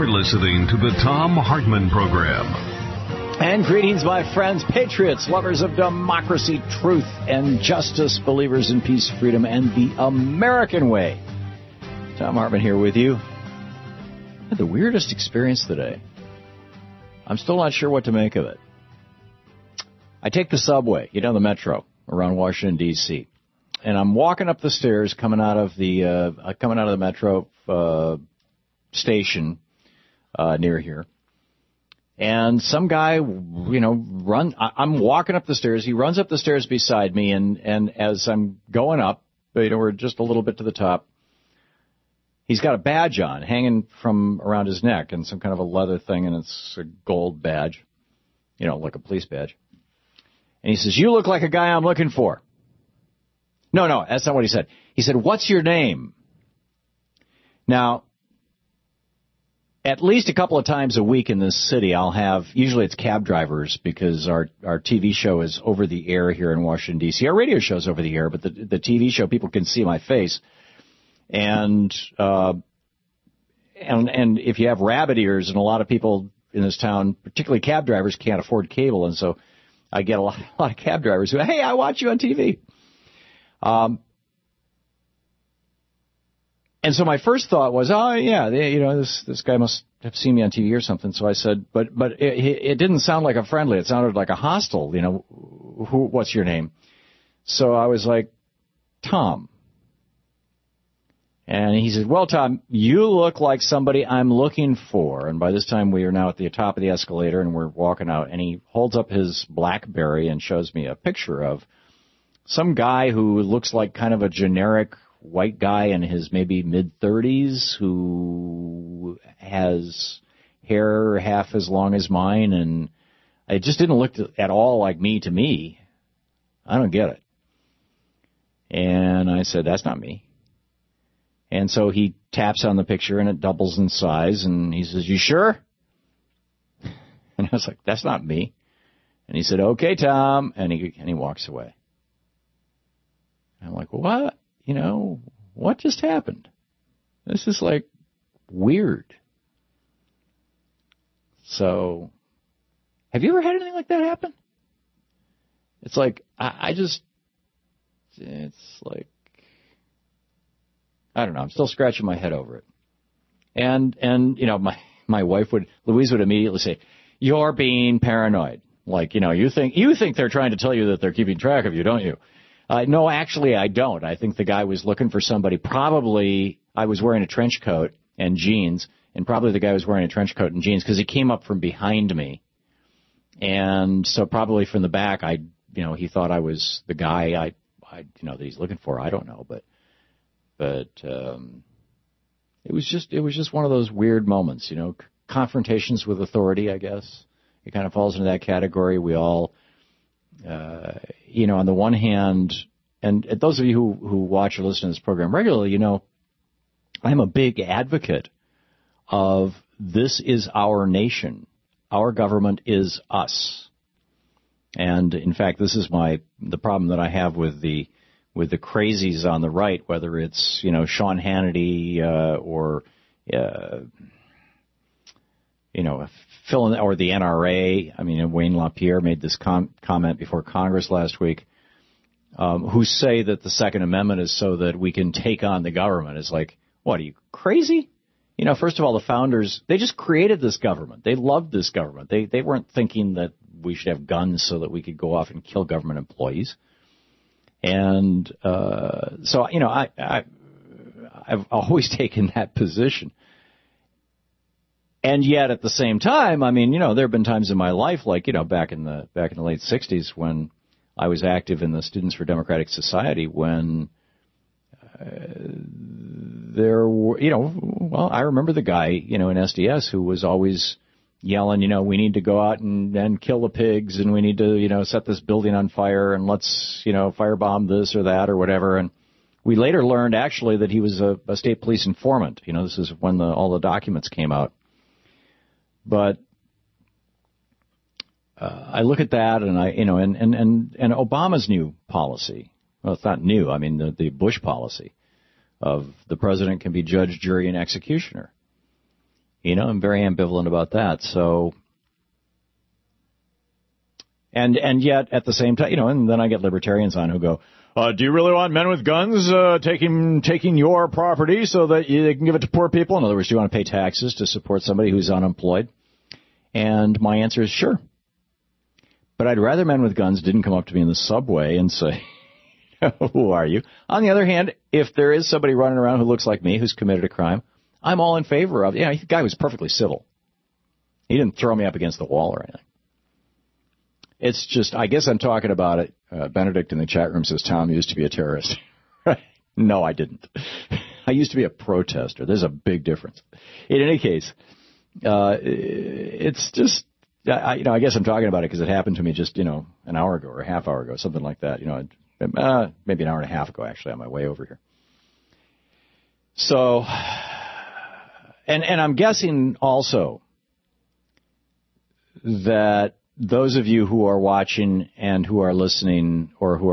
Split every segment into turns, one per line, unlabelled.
You're listening to the Thom Hartmann Program.
And greetings, my friends, patriots, lovers of democracy, truth, and justice, believers in peace, freedom, and the American way. Thom Hartmann here with you. I had the weirdest experience today. I'm still not sure what to make of it. I take the subway, the metro, around Washington, D.C., and I'm walking up the stairs coming out of the metro station near here. And some guy, I'm walking up the stairs. He runs up the stairs beside me, and as I'm going up, we're just a little bit to the top, he's got a badge on, hanging from around his neck, and some kind of a leather thing, and it's a gold badge, like a police badge. And he says, "You look like a guy I'm looking for." No, that's not what he said. He said, "What's your name?" Now, at least a couple of times a week in this city, I'll have, usually it's cab drivers, because our TV show is over the air here in Washington, D.C. Our radio show is over the air, but the TV show, people can see my face. And if you have rabbit ears, and a lot of people in this town, particularly cab drivers, can't afford cable, and so I get a lot of cab drivers who, "Hey, I watch you on TV." And so my first thought was, this guy must have seen me on TV or something. So I said, but it didn't sound like a friendly. It sounded like a hostile. What's your name? So I was like, "Tom." And he said, "Well, Tom, you look like somebody I'm looking for." And by this time, we are now at the top of the escalator, and we're walking out. And he holds up his BlackBerry and shows me a picture of some guy who looks like kind of a generic white guy in his maybe mid-30s who has hair half as long as mine, and it just didn't look at all like me to me. I don't get it. And I said, "That's not me." And so he taps on the picture, and it doubles in size, and he says, "You sure?" And I was like, "That's not me." And he said, "Okay, Tom," and he walks away. I'm like, "What? What just happened? This is like weird." So, have you ever had anything like that happen? It's like, it's like, I don't know. I'm still scratching my head over it. And my wife Louise would immediately say, "You're being paranoid. Like, you think they're trying to tell you that they're keeping track of you, don't you?" No, actually, I don't. I think the guy was looking for somebody. Probably I was wearing a trench coat and jeans, and probably the guy was wearing a trench coat and jeans because he came up from behind me. And so probably from the back, he thought I was the guy that he's looking for. I don't know, but it was just one of those weird moments, confrontations with authority, I guess. It kind of falls into that category. We all, on the one hand, and those of you who watch or listen to this program regularly, I'm a big advocate of this is our nation. Our government is us. And in fact, this is the problem that I have with the crazies on the right, whether it's, Sean Hannity, or or the NRA. I mean, Wayne LaPierre made this comment before Congress last week, who say that the Second Amendment is so that we can take on the government. It's like, what, are you crazy? First of all, the founders, they just created this government. They loved this government. They weren't thinking that we should have guns so that we could go off and kill government employees. And so, I've always taken that position. And yet, at the same time, I mean, there have been times in my life, like, back in the late 60s when I was active in the Students for Democratic Society, when there were, I remember the guy, in SDS who was always yelling, we need to go out and kill the pigs, and we need to, set this building on fire, and let's, firebomb this or that or whatever. And we later learned, actually, that he was a state police informant. This is when all the documents came out. But I look at that, and and Obama's new policy. Well, it's not new. I mean, the Bush policy of the president can be judge, jury, and executioner. I'm very ambivalent about that. So, and yet at the same time, and then I get libertarians on who go, do you really want men with guns taking your property so that they can give it to poor people? In other words, do you want to pay taxes to support somebody who's unemployed? And my answer is sure. But I'd rather men with guns didn't come up to me in the subway and say, who are you? On the other hand, if there is somebody running around who looks like me, who's committed a crime, I'm all in favor of, the guy was perfectly civil. He didn't throw me up against the wall or anything. It's just, I guess I'm talking about it. Benedict in the chat room says Tom used to be a terrorist. No, I didn't. I used to be a protester. There's a big difference. In any case, it's just, I guess I'm talking about it because it happened to me just, an hour ago or a half hour ago, something like that. Maybe an hour and a half ago, actually, on my way over here. So, and I'm guessing also that those of you who are watching and who are listening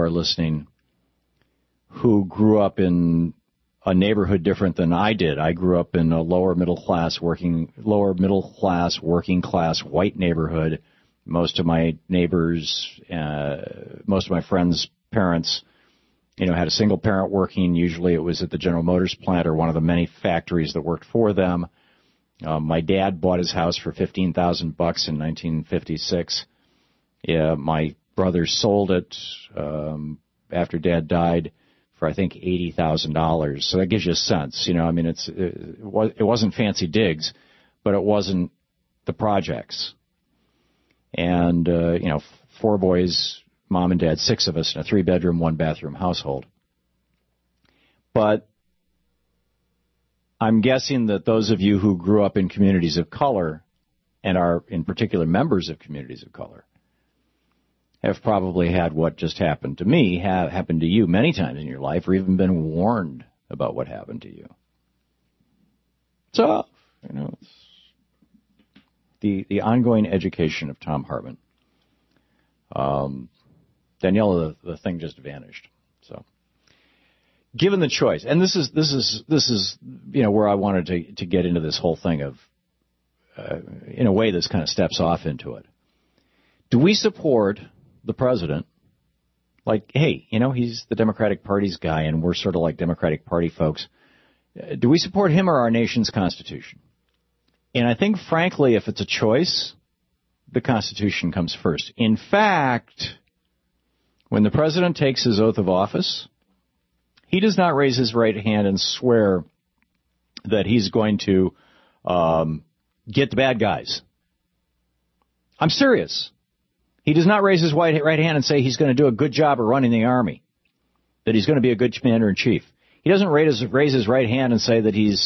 who grew up in a neighborhood different than I did. I grew up in a lower middle class working class white neighborhood. Most of my neighbors, most of my friends' parents, had a single parent working. Usually it was at the General Motors plant or one of the many factories that worked for them. My dad bought his house for $15,000 in 1956. Yeah, my brother sold it after Dad died for I think $80,000. So that gives you a sense. It wasn't fancy digs, but it wasn't the projects. And 4 boys, mom and dad, 6 of us in a 3-bedroom, 1-bathroom household. But I'm guessing that those of you who grew up in communities of color and are in particular members of communities of color have probably had what just happened to me happened to you many times in your life, or even been warned about what happened to you. So, it's the ongoing education of Thom Hartmann. Daniela, the thing just vanished. So, given the choice, and this is where I wanted to get into this whole thing of, in a way, this kind of steps off into it. Do we support the president? Like, hey, he's the Democratic Party's guy, and we're sort of like Democratic Party folks. Do we support him or our nation's Constitution? And I think, frankly, if it's a choice, the Constitution comes first. In fact, when the president takes his oath of office, he does not raise his right hand and swear that he's going to get the bad guys. I'm serious. He does not raise his right hand and say he's going to do a good job of running the army, that he's going to be a good commander-in-chief. He doesn't raise his right hand and say that he's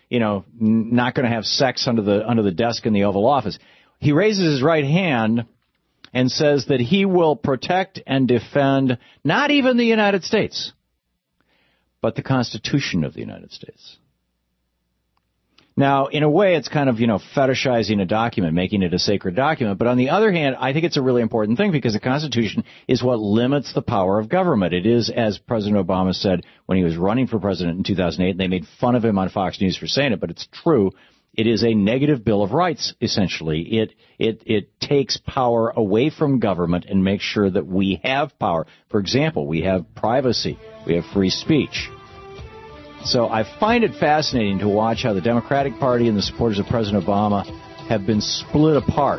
not going to have sex under the desk in the Oval Office. He raises his right hand and says that he will protect and defend not even the United States, but the Constitution of the United States. Now, in a way, it's kind of, fetishizing a document, making it a sacred document. But on the other hand, I think it's a really important thing because the Constitution is what limits the power of government. It is, as President Obama said when he was running for president in 2008, and they made fun of him on Fox News for saying it, but it's true. It is a negative Bill of Rights, essentially. It takes power away from government and makes sure that we have power. For example, we have privacy. We have free speech. So I find it fascinating to watch how the Democratic Party and the supporters of President Obama have been split apart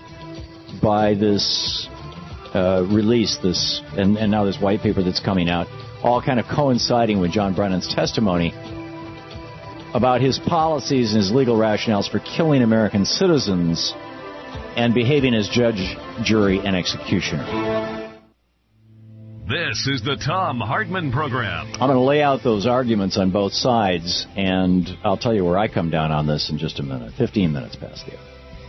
by this release, and now this white paper that's coming out, all kind of coinciding with John Brennan's testimony about his policies and his legal rationales for killing American citizens and behaving as judge, jury, and executioner.
This is the Thom Hartmann Program.
I'm going to lay out those arguments on both sides, and I'll tell you where I come down on this in just a minute. 15 minutes past the hour.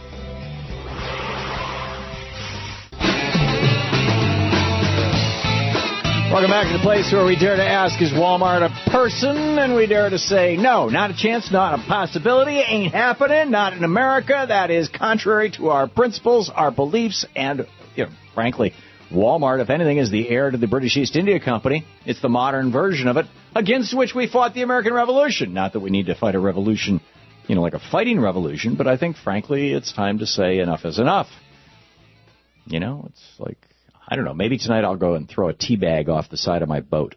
Welcome back to the place where we dare to ask, is Walmart a person? And we dare to say, no, not a chance, not a possibility, ain't happening, not in America. That is contrary to our principles, our beliefs, and, frankly, Walmart, if anything, is the heir to the British East India Company. It's the modern version of it, against which we fought the American Revolution. Not that we need to fight a revolution like a fighting revolution, but I think, frankly, it's time to say enough is enough. It's like, I don't know, maybe tonight I'll go and throw a tea bag off the side of my boat.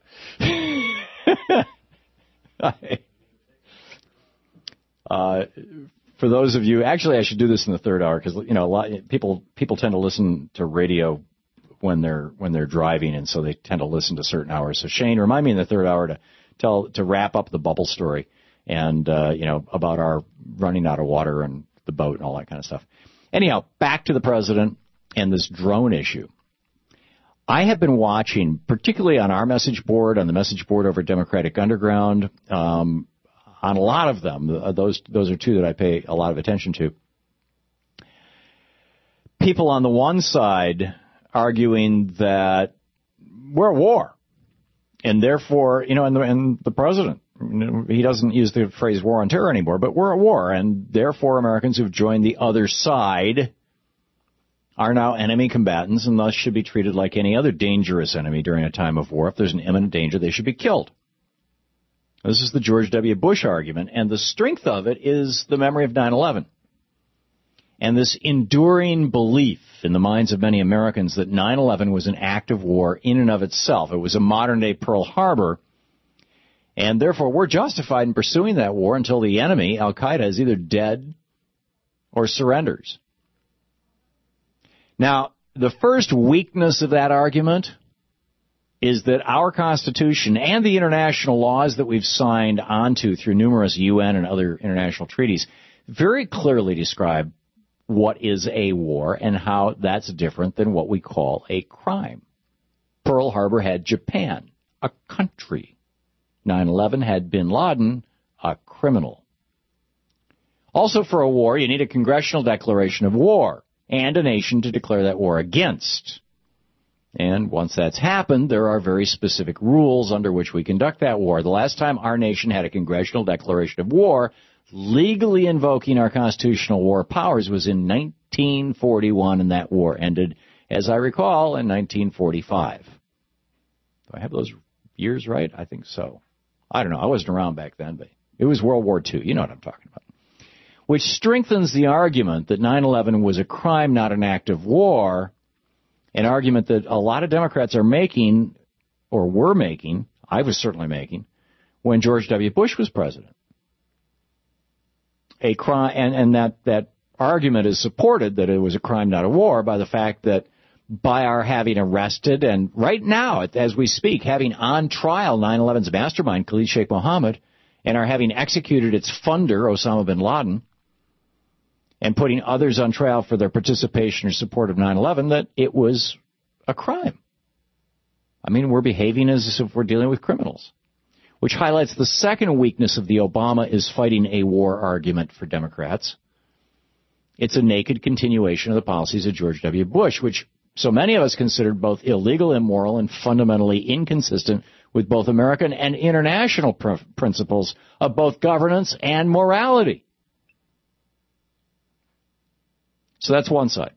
For those of you, actually, I should do this in the third hour because a lot people tend to listen to radio when they're driving, and so they tend to listen to certain hours. So Shane, remind me in the third hour to wrap up the bubble story and about our running out of water and the boat and all that kind of stuff. Anyhow, back to the president and this drone issue. I have been watching, particularly on our message board, on the message board over Democratic Underground. On a lot of them, those are two that I pay a lot of attention to. People on the one side arguing that we're at war, and therefore, and the president, he doesn't use the phrase war on terror anymore, but we're at war, and therefore Americans who've joined the other side are now enemy combatants and thus should be treated like any other dangerous enemy during a time of war. If there's an imminent danger, they should be killed. This is the George W. Bush argument, and the strength of it is the memory of 9/11. And this enduring belief in the minds of many Americans that 9/11 was an act of war in and of itself. It was a modern-day Pearl Harbor, and therefore we're justified in pursuing that war until the enemy, Al-Qaeda, is either dead or surrenders. Now, the first weakness of that argument is that our Constitution and the international laws that we've signed onto through numerous UN and other international treaties very clearly describe what is a war and how that's different than what we call a crime. Pearl Harbor had Japan, a country. 9/11 had bin Laden, a criminal. Also, for a war, you need a congressional declaration of war and a nation to declare that war against. And once that's happened, there are very specific rules under which we conduct that war. The last time our nation had a congressional declaration of war, legally invoking our constitutional war powers, was in 1941, and that war ended, as I recall, in 1945. Do I have those years right? I think so. I don't know. I wasn't around back then, but it was World War II. You know what I'm talking about. Which strengthens the argument that 9/11 was a crime, not an act of war, an argument that a lot of Democrats are making, or were making, I was certainly making, when George W. Bush was president. A crime, and that argument is supported that it was a crime, not a war, by the fact that by our having arrested, and right now, as we speak, having on trial 9/11's mastermind, Khalid Sheikh Mohammed, and our having executed its funder, Osama bin Laden, and putting others on trial for their participation or support of 9/11, that it was a crime. I mean, we're behaving as if we're dealing with criminals, which highlights the second weakness of the Obama is fighting a war argument for Democrats. It's a naked continuation of the policies of George W. Bush, which so many of us considered both illegal, immoral, and fundamentally inconsistent with both American and international principles of both governance and morality. So that's one side.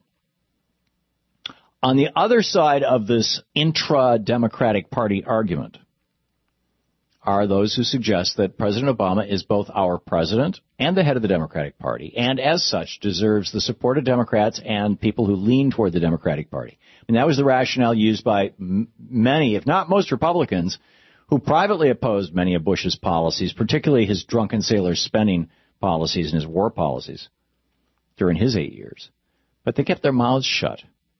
On the other side of this intra-Democratic Party argument are those who suggest that President Obama is both our president and the head of the Democratic Party, and as such deserves the support of Democrats and people who lean toward the Democratic Party. And that was the rationale used by many, if not most, Republicans who privately opposed many of Bush's policies, particularly his drunken sailor spending policies and his war policies during his 8 years. But they kept their mouths shut.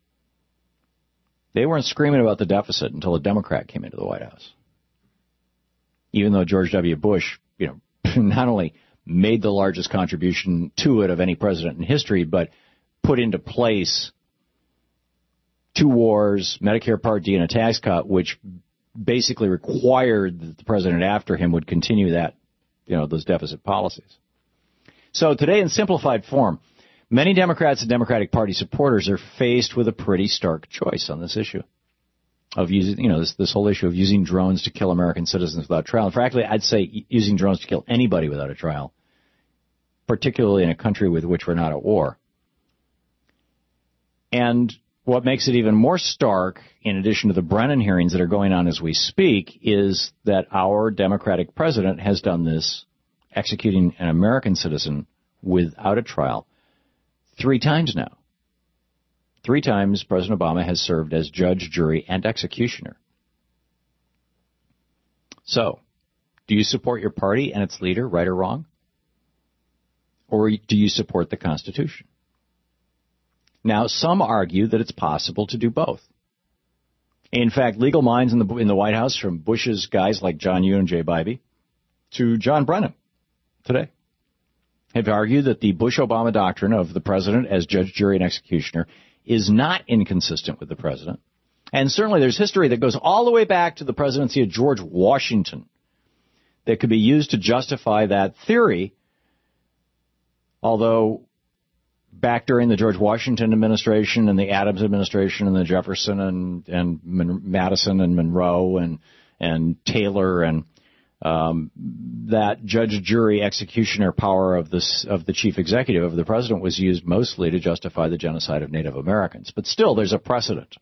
They weren't screaming about the deficit until a Democrat came into the White House. Even though George W. Bush, not only made the largest contribution to it of any president in history, but put into place 2 wars, Medicare Part D, and a tax cut, which basically required that the president after him would continue that, those deficit policies. So today, in simplified form, many Democrats and Democratic Party supporters are faced with a pretty stark choice on this issue of using, this whole issue of using drones to kill American citizens without trial. And frankly, I'd say using drones to kill anybody without a trial, particularly in a country with which we're not at war. And what makes it even more stark, in addition to the Brennan hearings that are going on as we speak, is that our Democratic president has done this executing an American citizen without a trial 3 times now. 3 times President Obama has served as judge, jury, and executioner. So, do you support your party and its leader, right or wrong? Or do you support the Constitution? Now, some argue that it's possible to do both. In fact, legal minds in the White House, from Bush's guys like John Yoo and Jay Bybee to John Brennan today, have argued that the Bush-Obama doctrine of the president as judge, jury, and executioner is not inconsistent with the president. And certainly there's history that goes all the way back to the presidency of George Washington that could be used to justify that theory, although back during the George Washington administration and the Adams administration and the Jefferson and Madison and Monroe and Taylor and that judge, jury, executioner power of the chief executive of the president was used mostly to justify the genocide of Native Americans. But still, there's a precedent.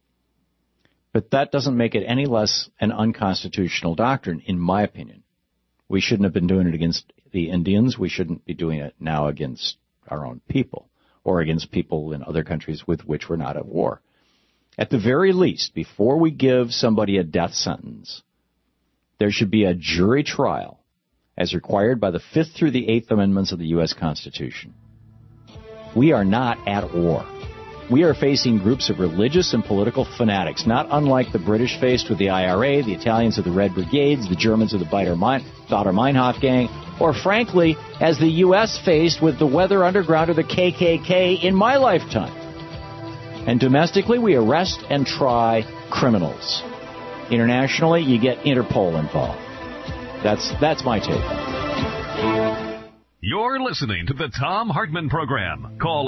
But that doesn't make it any less an unconstitutional doctrine, in my opinion. We shouldn't have been doing it against the Indians. We shouldn't be doing it now against our own people or against people in other countries with which we're not at war. At the very least, before we give somebody a death sentence, there should be a jury trial as required by the 5th through the 8th Amendments of the U.S. Constitution. We are not at war. We are facing groups of religious and political fanatics, not unlike the British faced with the IRA, the Italians of the Red Brigades, the Germans of the Baader-Meinhof gang, or frankly, as the U.S. faced with the Weather Underground or the KKK in my lifetime. And domestically, we arrest and try criminals. Internationally, you get Interpol involved. That's my take.
You're listening to the Thom Hartmann Program. Call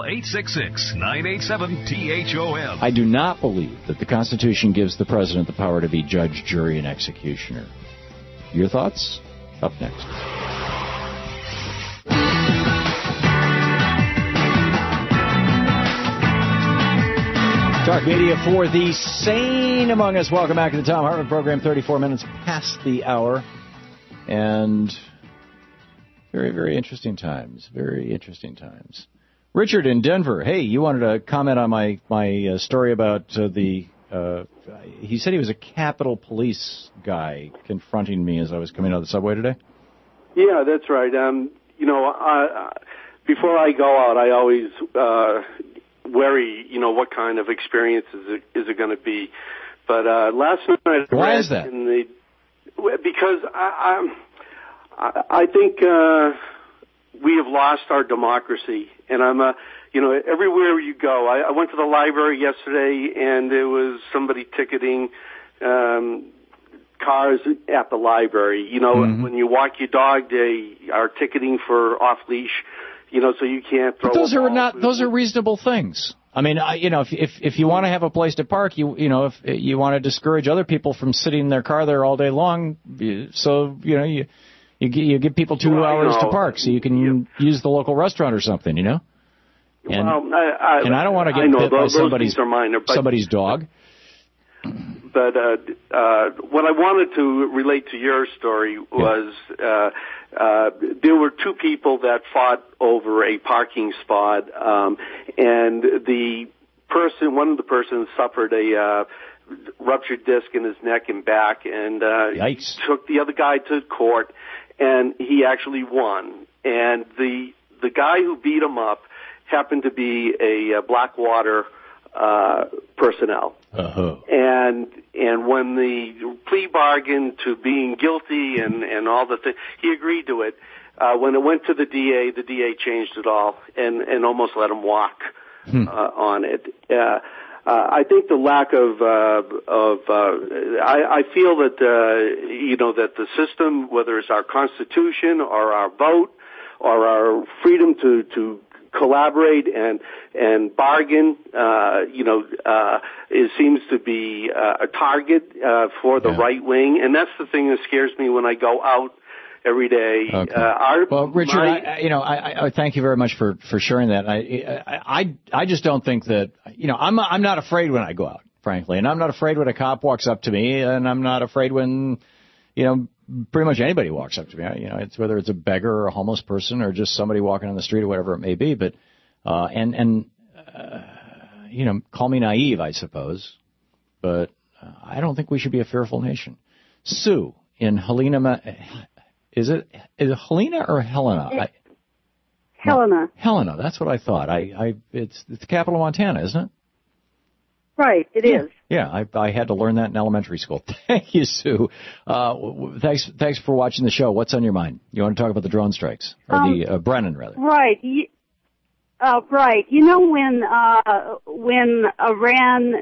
866-987-THOM.
I do not believe that the Constitution gives the president the power to be judge, jury, and executioner. Your thoughts? Up next. Talk media for the sane among us. Welcome back to the Thom Hartmann Program. 34 minutes past the hour. And very, very interesting times. Very interesting times. Richard in Denver. Hey, you wanted to comment on my story about he said he was a Capitol Police guy confronting me as I was coming out of the subway today?
Yeah, that's right. Before I go out, I always worry, what kind of experience is it going to be. But last night,
why is that?
Because I think we have lost our democracy, and I'm everywhere you go. I went to the library yesterday, and there was somebody ticketing cars at the library. When you walk your dog, they are ticketing for off leash. So you can't throw.
But those are reasonable things. I mean, if you want to have a place to park, if you want to discourage other people from sitting in their car there all day long, so you give people 2 hours to park so you can use the local restaurant or something, And, and I don't want to get bit by somebody's dog.
But what I wanted to relate to your story was there were 2 people that fought over a parking spot, and one of the persons suffered a ruptured disc in his neck and back, and took the other guy to court, and he actually won. And the guy who beat him up happened to be a Blackwater personnel.
Uh-huh.
And when the plea bargain to being guilty and all the things, he agreed to it. When it went to the DA changed it all and almost let him walk on it. I think the lack of I feel that that the system, whether it's our Constitution or our vote or our freedom to collaborate and bargain, it seems to be a target for the right wing, and that's the thing that scares me when I go out every day.
Okay. Well, Richard, I thank you very much for sharing that. I just don't think that I'm not afraid when I go out, frankly, and I'm not afraid when a cop walks up to me, and I'm not afraid when pretty much anybody walks up to me. It's whether it's a beggar or a homeless person or just somebody walking on the street or whatever it may be. But call me naive, I suppose, but I don't think we should be a fearful nation. Sue in Helena, is it Helena or Helena?
Helena.
Helena, that's what I thought. It's the capital of Montana, isn't it?
Right, it is.
Yeah, I had to learn that in elementary school. Thank you, Sue. Thanks for watching the show. What's on your mind? You want to talk about the drone strikes or the Brennan, rather?
Right. Right. When Iran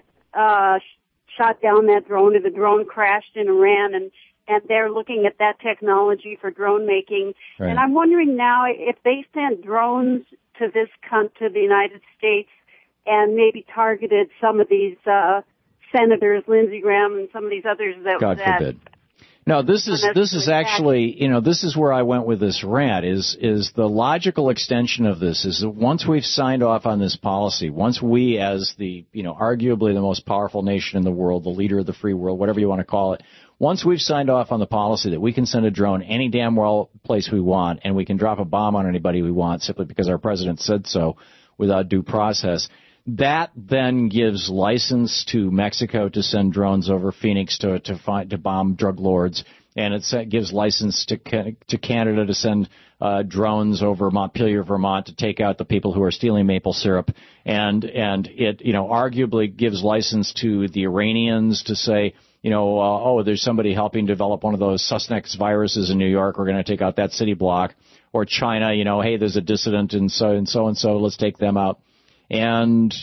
shot down that drone, or the drone crashed in Iran, and they're looking at that technology for drone making. Right. And I'm wondering now if they sent drones to the United States and maybe targeted some of these senators, Lindsey Graham and some of these others that
God forbid. No, this is actually, this is where I went with this rant, is the logical extension of this is that once we've signed off on this policy, once we as the, arguably the most powerful nation in the world, the leader of the free world, whatever you want to call it, once we've signed off on the policy that we can send a drone any damn well place we want and we can drop a bomb on anybody we want simply because our president said so without due process, that then gives license to Mexico to send drones over Phoenix to bomb drug lords, and it gives license to Canada to send drones over Montpelier, Vermont, to take out the people who are stealing maple syrup, and it arguably gives license to the Iranians to say, there's somebody helping develop one of those Sussex viruses in New York. We're going to take out that city block, or China, hey, there's a dissident and so, let's take them out. And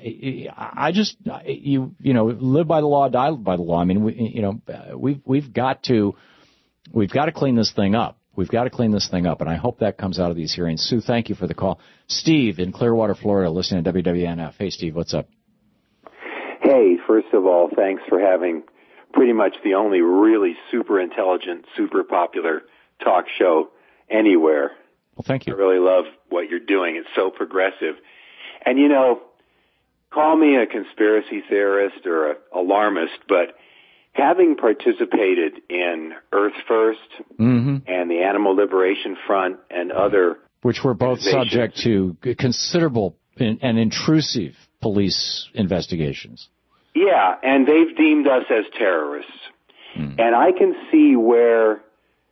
I just live by the law, die by the law. I mean, we've got to clean this thing up. We've got to clean this thing up, and I hope that comes out of these hearings. Sue, thank you for the call. Steve in Clearwater, Florida, listening to WWNF. Hey, Steve, what's up?
Hey, first of all, thanks for having pretty much the only really super intelligent, super popular talk show anywhere.
Well, thank you.
I really love what you're doing. It's so progressive. And, call me a conspiracy theorist or an alarmist, but having participated in Earth First and the Animal Liberation Front and other...
Which were both subject to considerable and intrusive police investigations.
Yeah, and they've deemed us as terrorists. And I can see where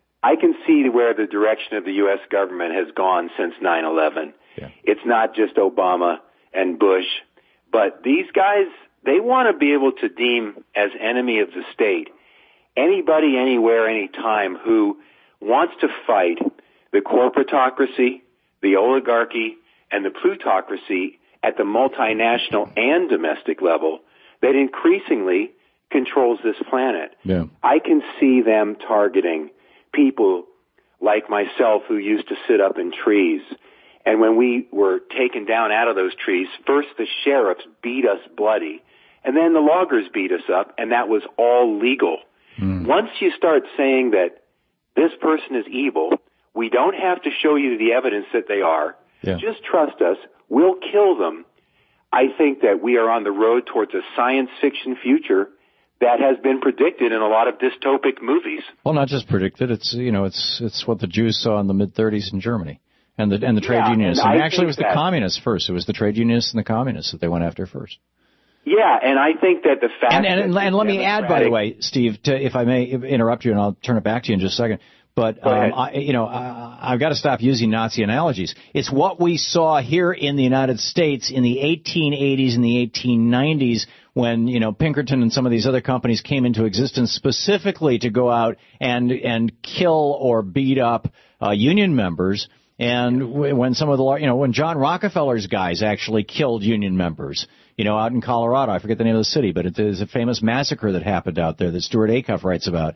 the direction of the U.S. government has gone since 9/11. Yeah. It's not just Obama and Bush, but these guys, they want to be able to deem as enemy of the state anybody, anywhere, anytime who wants to fight the corporatocracy, the oligarchy, and the plutocracy at the multinational and domestic level that increasingly controls this planet. Yeah. I can see them targeting people like myself who used to sit up in trees. And when we were taken down out of those trees, first the sheriffs beat us bloody, and then the loggers beat us up, and that was all legal. Once you start saying that this person is evil, we don't have to show you the evidence that they are. Yeah. Just trust us. We'll kill them. I think that we are on the road towards a science fiction future that has been predicted in a lot of dystopic movies.
Well, not just predicted. It's what the Jews saw in the mid-30s in Germany. And the trade unionists. And actually it was the communists first. It was the trade unionists and the communists that they went after first.
Yeah, and I think that the fact
and let me add, by the way, Steve, if I may interrupt you, and I'll turn it back to you in just a second. But I've got to stop using Nazi analogies. It's what we saw here in the United States in the 1880s and the 1890s when Pinkerton and some of these other companies came into existence specifically to go out and kill or beat up union members. And when some of the when John Rockefeller's guys actually killed union members, out in Colorado, I forget the name of the city, but it is a famous massacre that happened out there that Stuart Acuff writes about.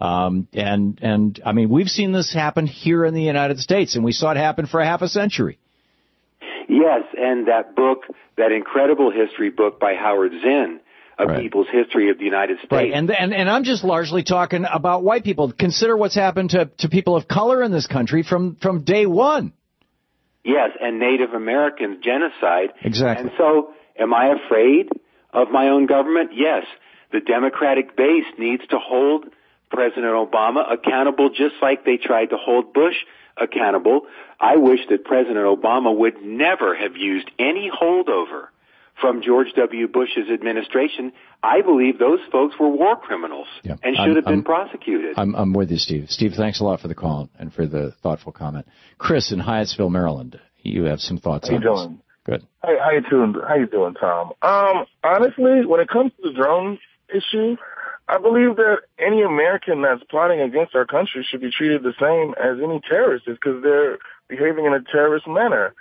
And I mean, we've seen this happen here in the United States, and we saw it happen for half a century.
Yes, and that book, that incredible history book by Howard Zinn, People's History of the United States.
Right, and I'm just largely talking about white people. Consider what's happened to people of color in this country from day one.
Yes, and Native Americans, genocide.
Exactly.
And so, am I afraid of my own government? Yes. The Democratic base needs to hold President Obama accountable just like they tried to hold Bush accountable. I wish that President Obama would never have used any holdover from George W. Bush's administration. I believe those folks were war criminals and should have been prosecuted.
I'm with you, Steve. Steve, thanks a lot for the call and for the thoughtful comment. Chris in Hyattsville, Maryland, you have some thoughts on this.
How you doing?
Good.
Hey, how you doing, Tom? Honestly, when it comes to the drone issue, I believe that any American that's plotting against our country should be treated the same as any terrorist because they're behaving in a terrorist manner.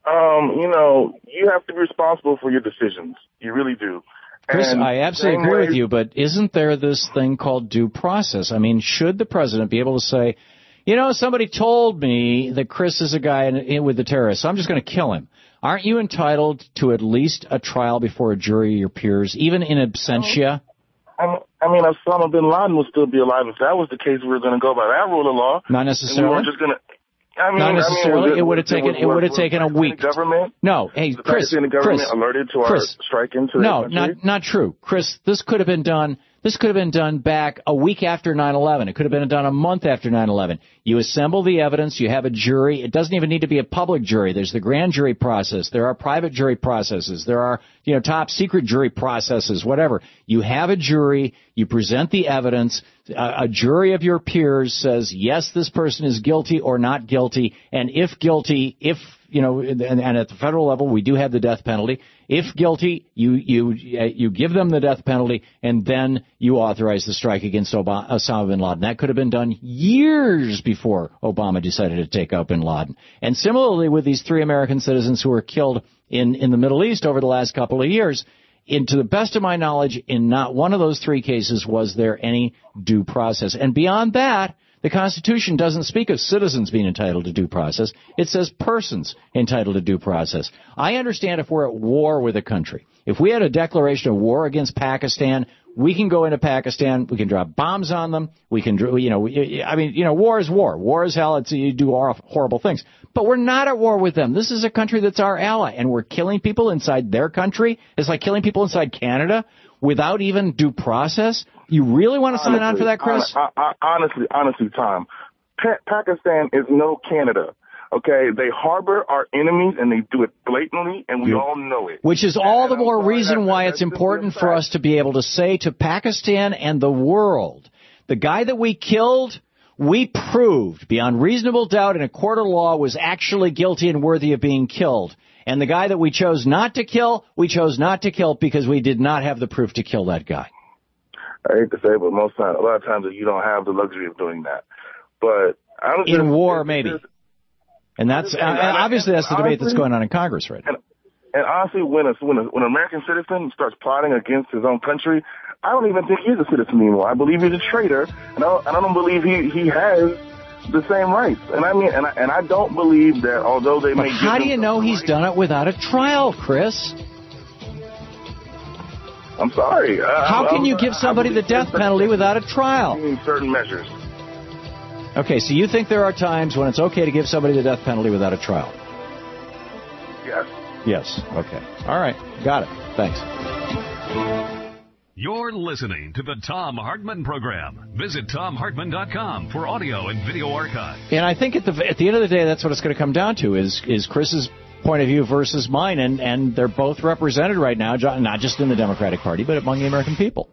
You have to be responsible for your decisions. You really do.
Chris, I absolutely agree with you, but isn't there this thing called due process? I mean, should the president be able to say, somebody told me that Chris is a guy with the terrorists, so I'm just going to kill him. Aren't you entitled to at least a trial before a jury of your peers, even in absentia?
Osama bin Laden will still be alive. If that was the case, we were going to go by that rule of law.
Not necessarily.
We weren't just going to.
Not necessarily. It would have taken a week.
Government?
No. Hey, Chris.
The government alerted to our strike into the country?
Not true. Chris, this could have been done back a week after 9/11. It could have been done a month after 9/11. You assemble the evidence. You have a jury. It doesn't even need to be a public jury. There's the grand jury process. There are private jury processes. There are, top secret jury processes, whatever. You have a jury. You present the evidence. A jury of your peers says, yes, this person is guilty or not guilty. And if guilty, and at the federal level, we do have the death penalty. If guilty, you give them the death penalty, and then you authorize the strike against Osama bin Laden. That could have been done years before Obama decided to take out bin Laden. And similarly with these 3 American citizens who were killed in the Middle East over the last couple of years, to the best of my knowledge, in not one of those 3 cases was there any due process. And beyond that, the Constitution doesn't speak of citizens being entitled to due process. It says persons entitled to due process. I understand if we're at war with a country. If we had a declaration of war against Pakistan, we can go into Pakistan. We can drop bombs on them. We can, war is war. War is hell. You do horrible things. But we're not at war with them. This is a country that's our ally, and we're killing people inside their country. It's like killing people inside Canada without even due process. You really want to sign on for that, Chris?
Honestly, Tom, Pakistan is no Canada. Okay, they harbor our enemies, and they do it blatantly, and we all know it.
Which is all the more reason why it's important for us to be able to say to Pakistan and the world, the guy that we killed, we proved beyond reasonable doubt in a court of law was actually guilty and worthy of being killed. And the guy that we chose not to kill, we chose not to kill because we did not have the proof to kill that guy.
I hate to say it, but a lot of times you don't have the luxury of doing that. But
in war, maybe. And that's obviously that's the debate that's going on in Congress right now.
And honestly, when an American citizen starts plotting against his own country, I don't even think he's a citizen anymore. I believe he's a traitor, and I don't believe he has the same rights. And I don't believe that although they may.
How do you know he's done it without a trial, Chris?
I'm sorry.
How can you give somebody the death penalty without a trial?
Certain measures.
Okay, so you think there are times when it's okay to give somebody the death penalty without a trial?
Yes.
Yes. Okay. All right. Got it. Thanks.
You're listening to the Thom Hartmann Program. Visit ThomHartmann.com for audio and video archive.
And I think at the end of the day, that's what it's going to come down to is Chris's point of view versus mine, and they're both represented right now, not just in the Democratic Party, but among the American people.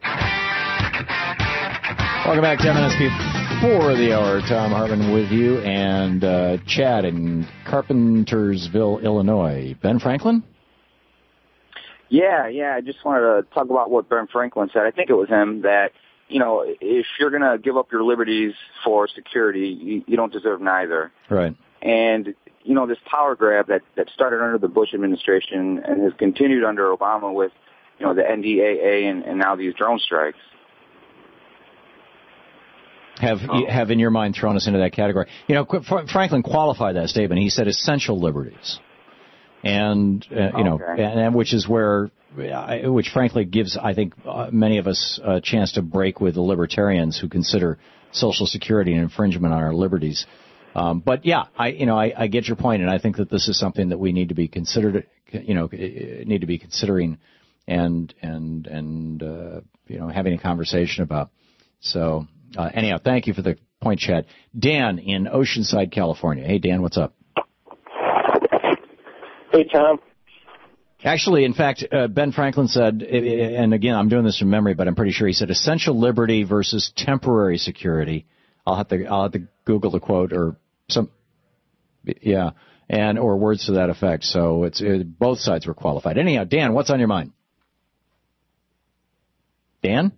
Welcome back. 10 minutes before the hour. Thom Hartmann with you, and Chad in Carpentersville, Illinois. Ben Franklin?
Yeah. I just wanted to talk about what Ben Franklin said. I think it was him that, if you're going to give up your liberties for security, you don't deserve neither.
Right.
And, this power grab that started under the Bush administration and has continued under Obama with, the NDAA and now these drone strikes.
Have in your mind thrown us into that category. Franklin qualified that statement. He said essential liberties. And, and which is which frankly gives, I think, many of us a chance to break with the libertarians who consider Social Security an infringement on our liberties. But yeah, I get your point, and I think that this is something that we need to be considering and having a conversation about. So, Anyhow, thank you for the point, Chad. Dan in Oceanside, California. Hey, Dan, what's up?
Hey, Tom.
Actually, in fact, Ben Franklin said, and again, I'm doing this from memory, but I'm pretty sure he said essential liberty versus temporary security. I'll have to Google the quote or some, yeah, or words to that effect. So both sides were qualified. Anyhow, Dan, what's on your mind? Dan?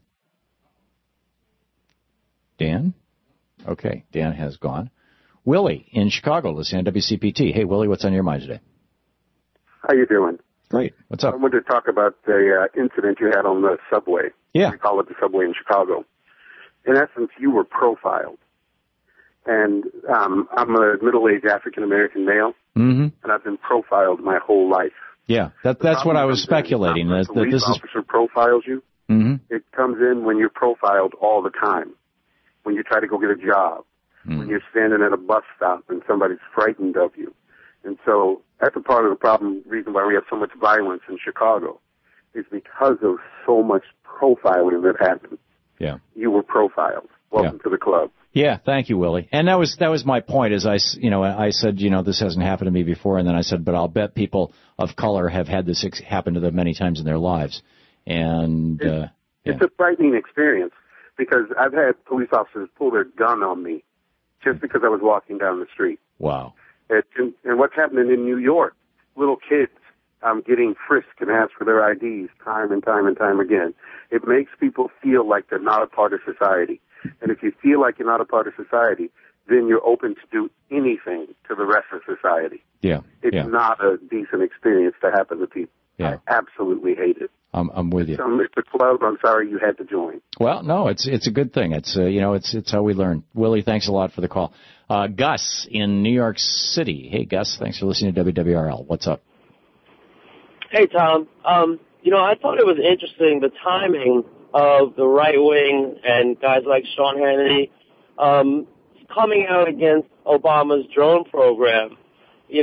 Dan? Okay, Dan has gone. Willie in Chicago, listening to WCPT. Hey, Willie, what's on your mind today?
How you doing?
Great. What's up?
I wanted to talk about the incident you had on the subway.
Yeah.
We call it the subway in Chicago. In essence, you were profiled. And I'm a middle-aged African-American male, and I've been profiled my whole life.
Yeah, that's what I was speculating.
That this officer profiles you. It comes in when you're profiled all the time. When you try to go get a job, when you're standing at a bus stop and somebody's frightened of you. And so that's a part of the reason why we have so much violence in Chicago, is because of so much profiling that happened.
Yeah.
You were profiled. Welcome to the club.
Yeah, thank you, Willie. And that was my point, is I said, this hasn't happened to me before, and then I said, but I'll bet people of color have had this happen to them many times in their lives. And
it's a frightening experience, because I've had police officers pull their gun on me just because I was walking down the street.
Wow.
And what's happening in New York, little kids getting frisked and asked for their IDs time and time and time again. It makes people feel like they're not a part of society. And if you feel like you're not a part of society, then you're open to do anything to the rest of society.
Yeah.
It's not a decent experience to happen to people.
Yeah.
I absolutely hate it.
I'm with you.
So, Mr. Club, I'm sorry you had to join.
Well, no, it's a good thing. It's it's how we learn. Willie, thanks a lot for the call. Gus in New York City. Hey, Gus, thanks for listening to WWRL. What's up?
Hey, Tom. I thought it was interesting, the timing of the right wing and guys like Sean Hannity coming out against Obama's drone program. It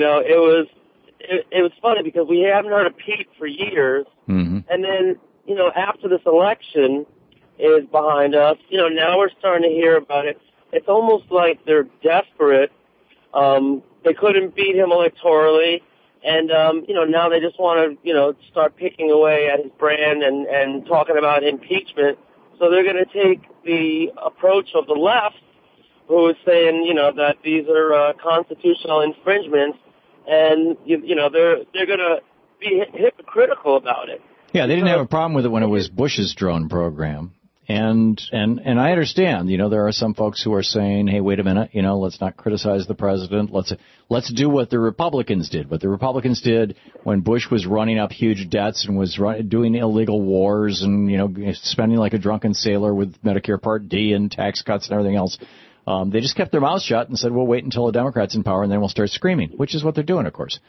was funny because we haven't heard of Pete for years. And then, after this election is behind us, now we're starting to hear about it. It's almost like they're desperate. They couldn't beat him electorally. And, now they just want to, start picking away at his brand and talking about impeachment. So they're going to take the approach of the left, who is saying, that these are constitutional infringements. And, they're going to be hypocritical about it.
Yeah, they didn't have a problem with it when it was Bush's drone program. And I understand, there are some folks who are saying, hey, wait a minute, let's not criticize the president. Let's do what the Republicans did. What the Republicans did when Bush was running up huge debts and was doing illegal wars and, spending like a drunken sailor with Medicare Part D and tax cuts and everything else. They just kept their mouths shut and said, we'll wait until the Democrats in power and then we'll start screaming, which is what they're doing, of course.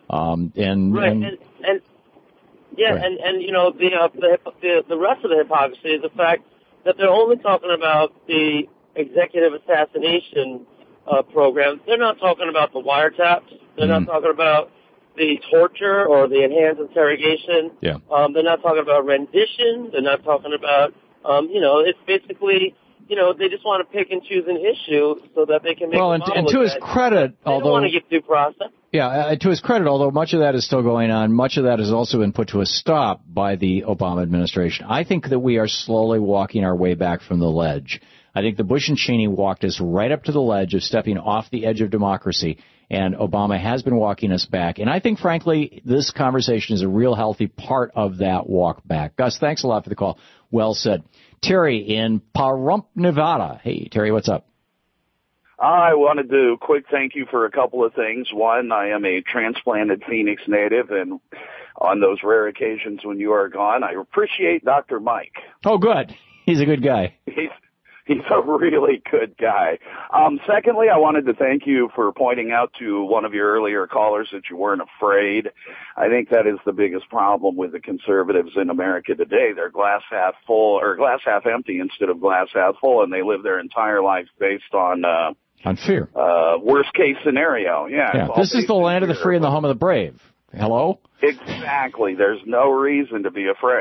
The rest of the hypocrisy is the fact that they're only talking about the executive assassination program. They're not talking about the wiretaps. They're not talking about the torture or the enhanced interrogation. Yeah.
They're not talking about rendition. They're not talking about, it's basically, they just want to pick and choose an issue so that they can make
and to his credit,
they don't want to get due process.
Yeah, to his credit, although much of that is still going on, much of that has also been put to a stop by the Obama administration. I think that we are slowly walking our way back from the ledge. I think the Bush and Cheney walked us right up to the ledge of stepping off the edge of democracy, and Obama has been walking us back. And I think, frankly, this conversation is a real healthy part of that walk back. Gus, thanks a lot for the call. Well said. Terry in Pahrump, Nevada. Hey, Terry, what's up?
I wanted to quick thank you for a couple of things. One, I am a transplanted Phoenix native, and on those rare occasions when you are gone, I appreciate Dr. Mike.
Oh, good. He's a good guy.
He's a really good guy. Secondly, I wanted to thank you for pointing out to one of your earlier callers that you weren't afraid. I think that is the biggest problem with the conservatives in America today. They're glass half full or glass half empty instead of glass half full, and they live their entire life based on
fear.
Worst case scenario. Yeah.
This is the land of the free and the home of the brave. Hello?
Exactly. There's no reason to be afraid.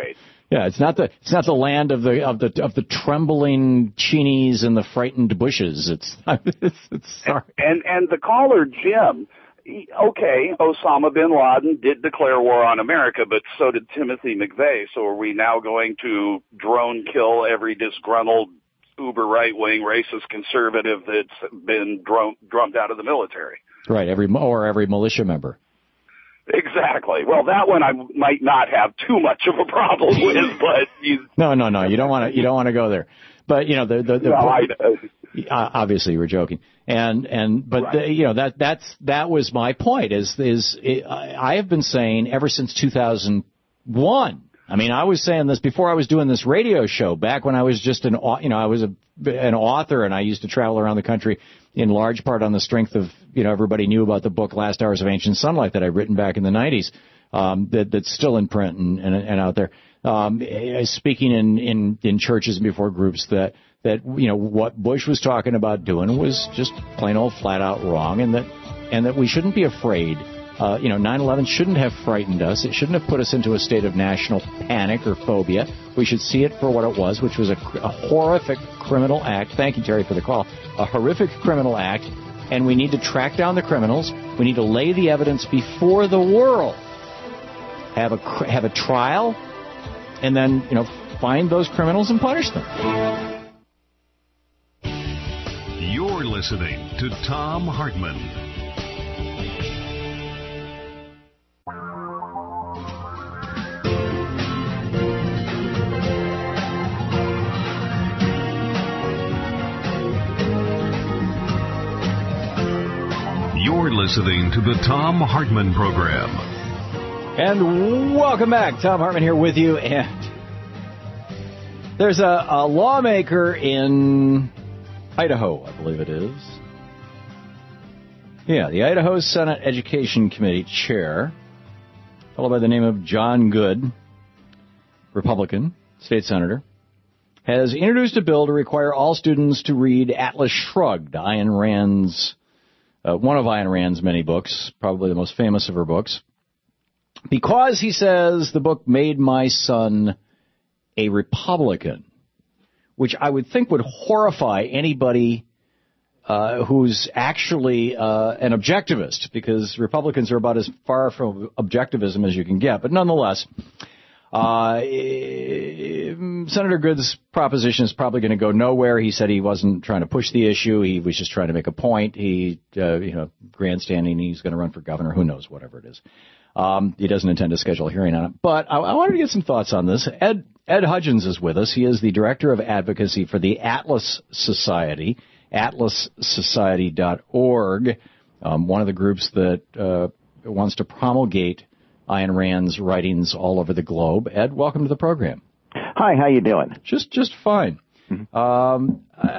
Yeah, it's not the land of the trembling chinies and the frightened bushes. It's sorry.
And the caller, Jim, okay, Osama bin Laden did declare war on America, but so did Timothy McVeigh. So are we now going to drone kill every disgruntled uber right-wing racist conservative that's been drummed out of the military?
Right, every militia member.
Exactly. Well, that one I might not have too much of a problem with, but
No, you don't want to go there. But obviously you were joking. But right. That was my point I have been saying ever since 2001. I mean, I was saying this before I was doing this radio show, back when I was just I was an author, and I used to travel around the country in large part on the strength of, everybody knew about the book Last Hours of Ancient Sunlight that I'd written back in the 90s, that's still in print and out there. Speaking in churches and before groups that what Bush was talking about doing was just plain old flat out wrong, and that we shouldn't be afraid. 9/11 shouldn't have frightened us. It shouldn't have put us into a state of national panic or phobia. We should see it for what it was, which was a horrific criminal act. Thank you, Terry, for the call. A horrific criminal act, and we need to track down the criminals. We need to lay the evidence before the world. Have a trial, and then find those criminals and punish them.
You're listening to Thom Hartmann. You're listening to the Thom Hartmann Program.
And welcome back. Thom Hartmann here with you. And there's a lawmaker in Idaho, I believe it is. Yeah, the Idaho Senate Education Committee chair, a fellow by the name of John Good, Republican, state senator, has introduced a bill to require all students to read Atlas Shrugged, Ayn Rand's one of Ayn Rand's many books, probably the most famous of her books, because he says the book made my son a Republican, which I would think would horrify anybody who's actually an objectivist, because Republicans are about as far from objectivism as you can get. But nonetheless, Senator Good's proposition is probably going to go nowhere. He said he wasn't trying to push the issue. He was just trying to make a point. He, grandstanding, he's going to run for governor. Who knows, whatever it is. He doesn't intend to schedule a hearing on it. But I wanted to get some thoughts on this. Ed Hudgens is with us. He is the director of advocacy for the Atlas Society, atlassociety.org, one of the groups that wants to promulgate Ayn Rand's writings all over the globe. Ed, welcome to the program.
Hi, how you doing?
Just fine. Mm-hmm.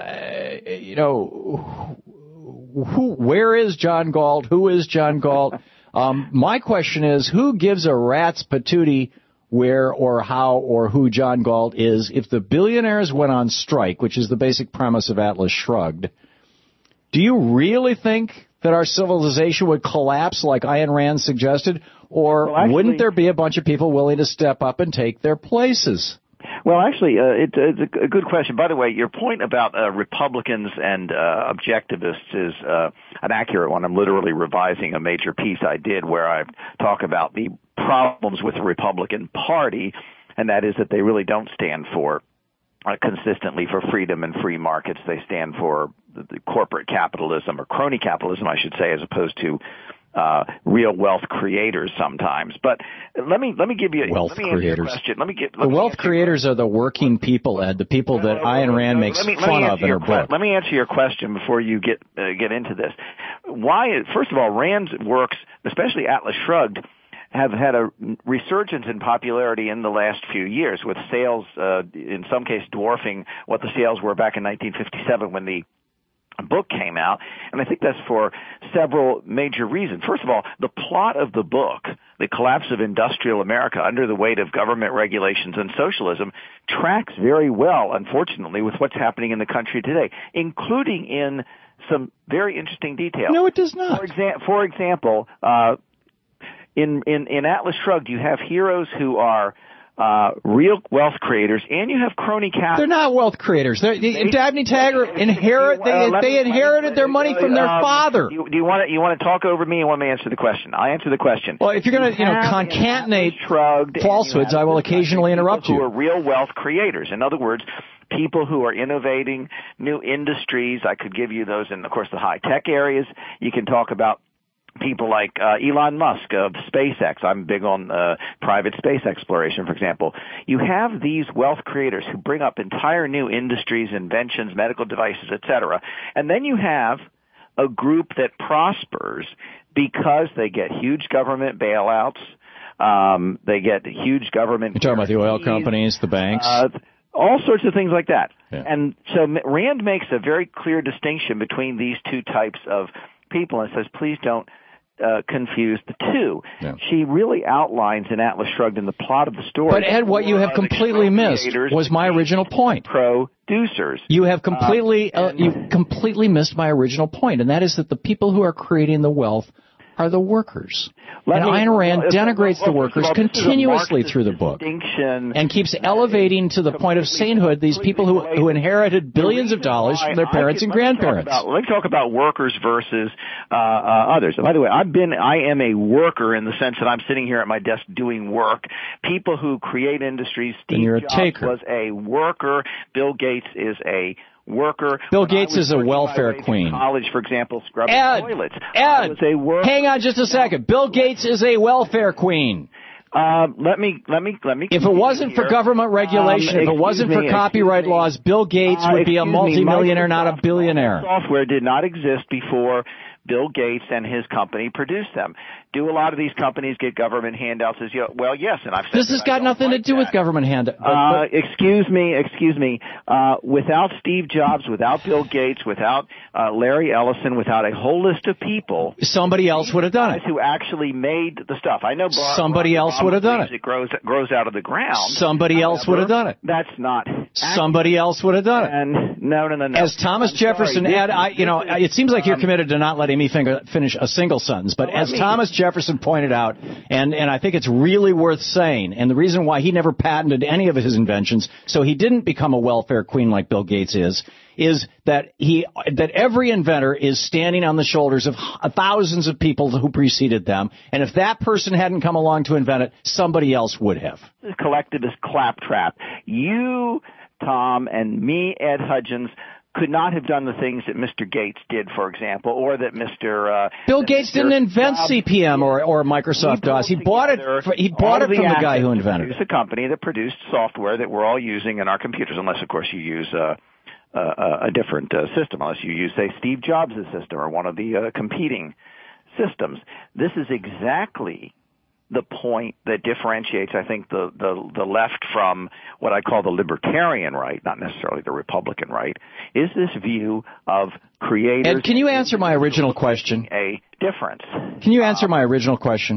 Where is John Galt? Who is John Galt? My question is, who gives a rat's patootie where or how or who John Galt is? If the billionaires went on strike, which is the basic premise of Atlas Shrugged, do you really think that our civilization would collapse like Ayn Rand suggested? Or wouldn't there be a bunch of people willing to step up and take their places?
Well, actually, it's a good question. By the way, your point about Republicans and objectivists is an accurate one. I'm literally revising a major piece I did where I talk about the problems with the Republican Party, and that is that they really don't stand for consistently for freedom and free markets. They stand for the corporate capitalism, or crony capitalism, I should say, as opposed to real wealth creators sometimes. But let me give you
wealth creators.
Question.
The wealth creators are the working people, Ed, the people that Ayn Rand makes fun of in her book.
Let me answer your question before you get into this. First of all, Rand's works, especially Atlas Shrugged, have had a resurgence in popularity in the last few years, with sales in some cases dwarfing what the sales were back in 1957 when the book came out, and I think that's for several major reasons. First of all, the plot of the book, The Collapse of Industrial America Under the Weight of Government Regulations and Socialism, tracks very well, unfortunately, with what's happening in the country today, including in some very interesting details.
No, it does not.
For example, in Atlas Shrugged, you have heroes who are real wealth creators, and you have crony capitalists.
They're not wealth creators. Dabney Taggart they inherited their money from their father.
Do you want to talk over me and want me to answer the question? I'll answer the question.
Well, if you're going to concatenate falsehoods, I will occasionally interrupt you.
Who are real wealth creators? In other words, people who are innovating new industries. I could give you those in, of course, the high-tech areas. You can talk about people like Elon Musk of SpaceX. I'm big on private space exploration, for example. You have these wealth creators who bring up entire new industries, inventions, medical devices, etc. And then you have a group that prospers because they get huge government bailouts. They get huge government...
You're talking about the oil companies, the banks?
All sorts of things like that.
Yeah.
And so Rand makes a very clear distinction between these two types of people and says, please don't confuse the two.
Yeah.
She really outlines in Atlas Shrugged in the plot of the story.
But Ed, what you have completely missed was my original point.
Producers.
You have completely missed my original point, and that is that the people who are creating the wealth are the workers. Ayn Rand denigrates the workers continuously through the book and keeps elevating to the point of sainthood these people who inherited billions of dollars from their parents and grandparents.
Let's talk about workers versus others. And by the way, I am a worker in the sense that I'm sitting here at my desk doing work. People who create industries, Steve Jobs was a worker. Bill Gates is a worker.
Bill Gates is a welfare queen.
College, for example, scrubbing toilets.
Ed, hang on just a second. Bill Gates is a welfare queen.
Let me.
If it wasn't for government regulation, if it wasn't for copyright laws, Bill Gates would be a multimillionaire, not a billionaire.
Software did not exist before Bill Gates and his company produced them. Do a lot of these companies get government handouts? Well, yes, and I've said
this has got nothing to do with government handouts.
Excuse me. Without Steve Jobs, without Bill Gates, without Larry Ellison, without a whole list of people,
somebody else would have done it.
Who actually made the stuff? I know.
Somebody else would have done it.
It grows out of the ground.
Somebody else would have done it.
That's not.
Somebody else would have done it.
And no.
As Thomas Jefferson, Ed, it seems like you're committed to not letting me finish a single sentence, but as Thomas Jefferson pointed out, and I think it's really worth saying, and the reason why he never patented any of his inventions, so he didn't become a welfare queen like Bill Gates is that every inventor is standing on the shoulders of thousands of people who preceded them, and if that person hadn't come along to invent it, somebody else would have.
This collectivist claptrap. You, Tom, and me, Ed Hudgens, could not have done the things that Mr. Gates did, for example, or that Mr.
Bill Gates didn't invent CP/M or Microsoft DOS. He bought it from the guy who invented it.
It's a company that produced software that we're all using in our computers, unless, of course, you use a different system, unless you use, say, Steve Jobs' system or one of the competing systems. This is exactly the point that differentiates, I think, the left from what I call the libertarian right, not necessarily the Republican right, is this view of creators.
And can you answer my original question?
A difference.
Can you answer my original question?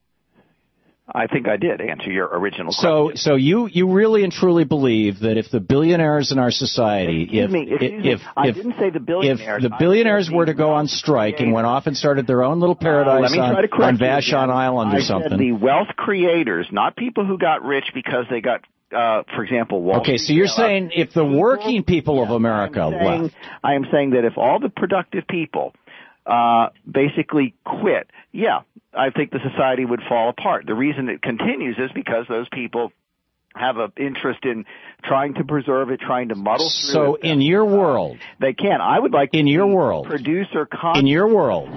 I think I did answer your original question.
So you really and truly believe that if the billionaires in our society,
I didn't say the billionaires.
If the billionaires were to go on strike and went off and started their own little paradise on Vashon Island or something.
I said the wealth creators, not people who got rich because they got, for example, Wall Street.
Okay, so you're saying if the working people of America left.
I am saying that if all the productive people basically quit, I think the society would fall apart. The reason it continues is because those people have an interest in trying to preserve it, trying to muddle through it.
So in your world,
they can. I would like
in your world,
producer
in your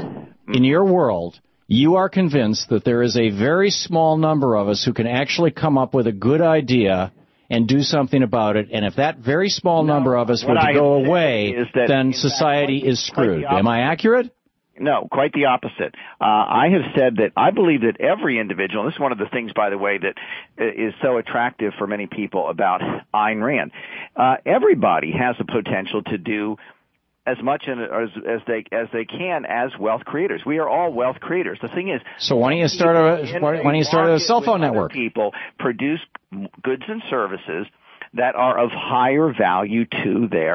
world, you are convinced that there is a very small number of us who can actually come up with a good idea and do something about it, and if that very small number of us were to go away, then society is screwed. Am I accurate?
No, quite the opposite. I have said that I believe that every individual, and this is one of the things, by the way, that is so attractive for many people about Ayn Rand, everybody has the potential to do as much as they can as wealth creators. We are all wealth creators. The thing is,
so why don't you start a cell phone network?
People produce goods and services that are of higher value to their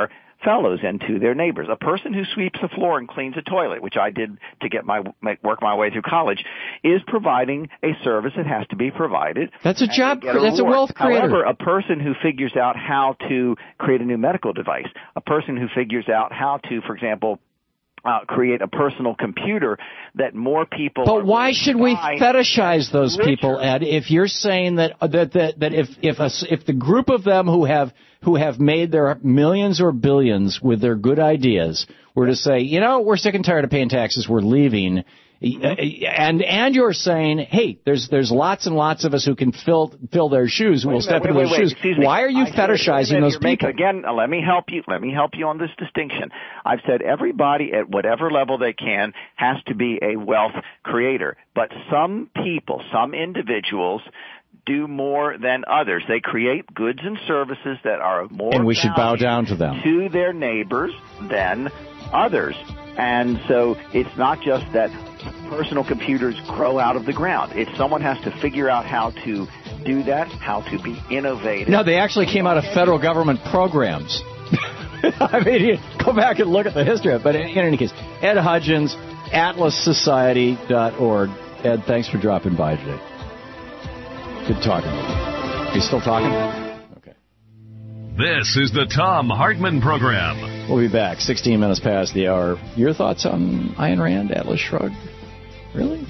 fellows and to their neighbors. A person who sweeps the floor and cleans a toilet, which I did to work my way through college, is providing a service that has to be provided.
That's a job. That's a wealth creator.
However, a person who figures out how to create a new medical device, a person who figures out how to, for example, create a personal computer that more people.
But why should we fetishize those people, Ed? If you're saying that if the group of them who have made their millions or billions with their good ideas were to say, we're sick and tired of paying taxes, we're leaving. And you're saying, hey, there's lots and lots of us who can fill their shoes, who will step into those shoes. Why are you fetishizing those people?
Again, let me help you on this distinction. I've said everybody at whatever level they can has to be a wealth creator. But some people, some individuals, do more than others. They create goods and services that are more
and we should bow down to them,
to their neighbors than others. And so it's not just that personal computers grow out of the ground. It's someone has to figure out how to do that, how to be innovative.
No, they actually came out of federal government programs. I mean, go back and look at the history of it. But in any case, Ed Hudgens, atlassociety.org. Ed, thanks for dropping by today. Good talking to you. Are you still talking? Okay.
This is the Thom Hartmann Program.
We'll be back 16 minutes past the hour. Your thoughts on Ayn Rand, Atlas Shrugged? Really?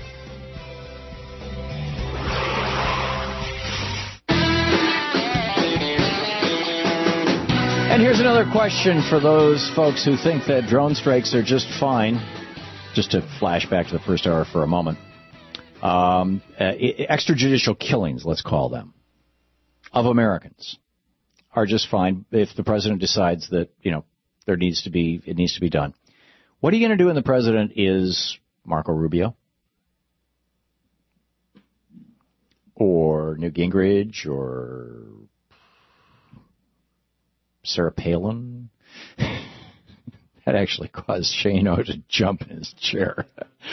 And here's another question for those folks who think that drone strikes are just fine. Just to flash back to the first hour for a moment. Extrajudicial killings, let's call them, of Americans are just fine if the president decides that, it needs to be done. What are you going to do when the president is Marco Rubio? Or Newt Gingrich? Or Sarah Palin? That actually caused Shane O to jump in his chair.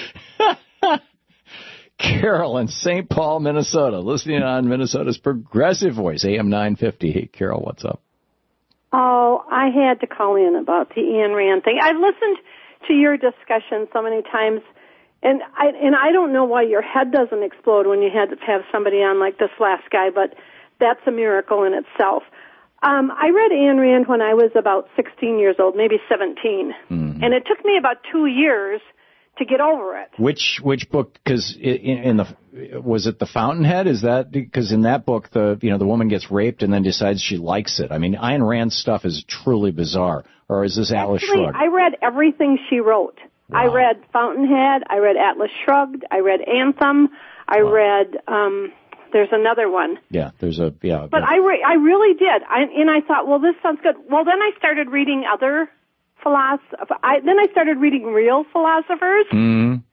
Carol in St. Paul, Minnesota, listening on Minnesota's Progressive Voice, AM 950. Hey, Carol, what's up?
Oh, I had to call in about the Ayn Rand thing. I've listened to your discussion so many times, and I don't know why your head doesn't explode when you had to have somebody on like this last guy, but that's a miracle in itself. I read Ayn Rand when I was about 16 years old, maybe 17, and it took me about 2 years to get over it.
Which book? Because was it The Fountainhead? Is that because in that book the woman gets raped and then decides she likes it? I mean, Ayn Rand's stuff is truly bizarre. Or is this Atlas Shrugged?
I read everything she wrote. Wow. I read Fountainhead. I read Atlas Shrugged. I read Anthem. I read. There's another one.
Yeah, there's a
But I really did. I thought, well, this sounds good. Well, then I started reading other philosophers. Then I started reading real philosophers, and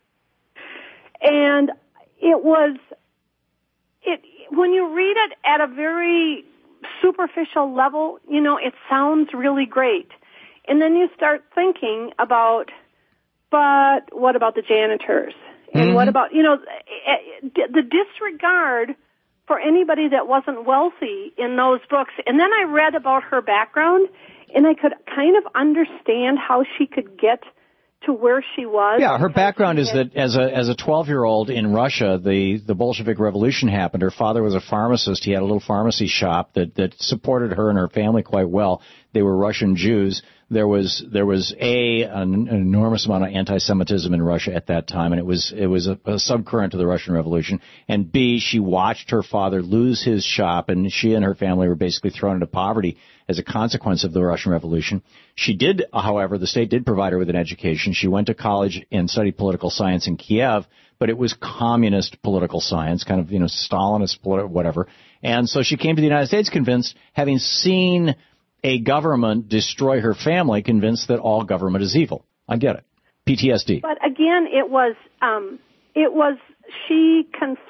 when you read it at a very superficial level, it sounds really great, and then you start thinking about, but what about the janitors, and what about the disregard for anybody that wasn't wealthy in those books, and then I read about her background. And I could kind of understand how she could get to where she was.
Yeah, her background is that as a 12-year-old in Russia, the Bolshevik Revolution happened. Her father was a pharmacist. He had a little pharmacy shop that supported her and her family quite well. They were Russian Jews. There was an enormous amount of anti-Semitism in Russia at that time, and it was a subcurrent to the Russian Revolution. And B, she watched her father lose his shop, and she and her family were basically thrown into poverty as a consequence of the Russian Revolution. She did, however, the state did provide her with an education. She went to college and studied political science in Kiev, but it was communist political science, kind of, Stalinist, whatever. And so she came to the United States convinced, having seen a government destroy her family, convinced that all government is evil. I get it. PTSD.
But again, she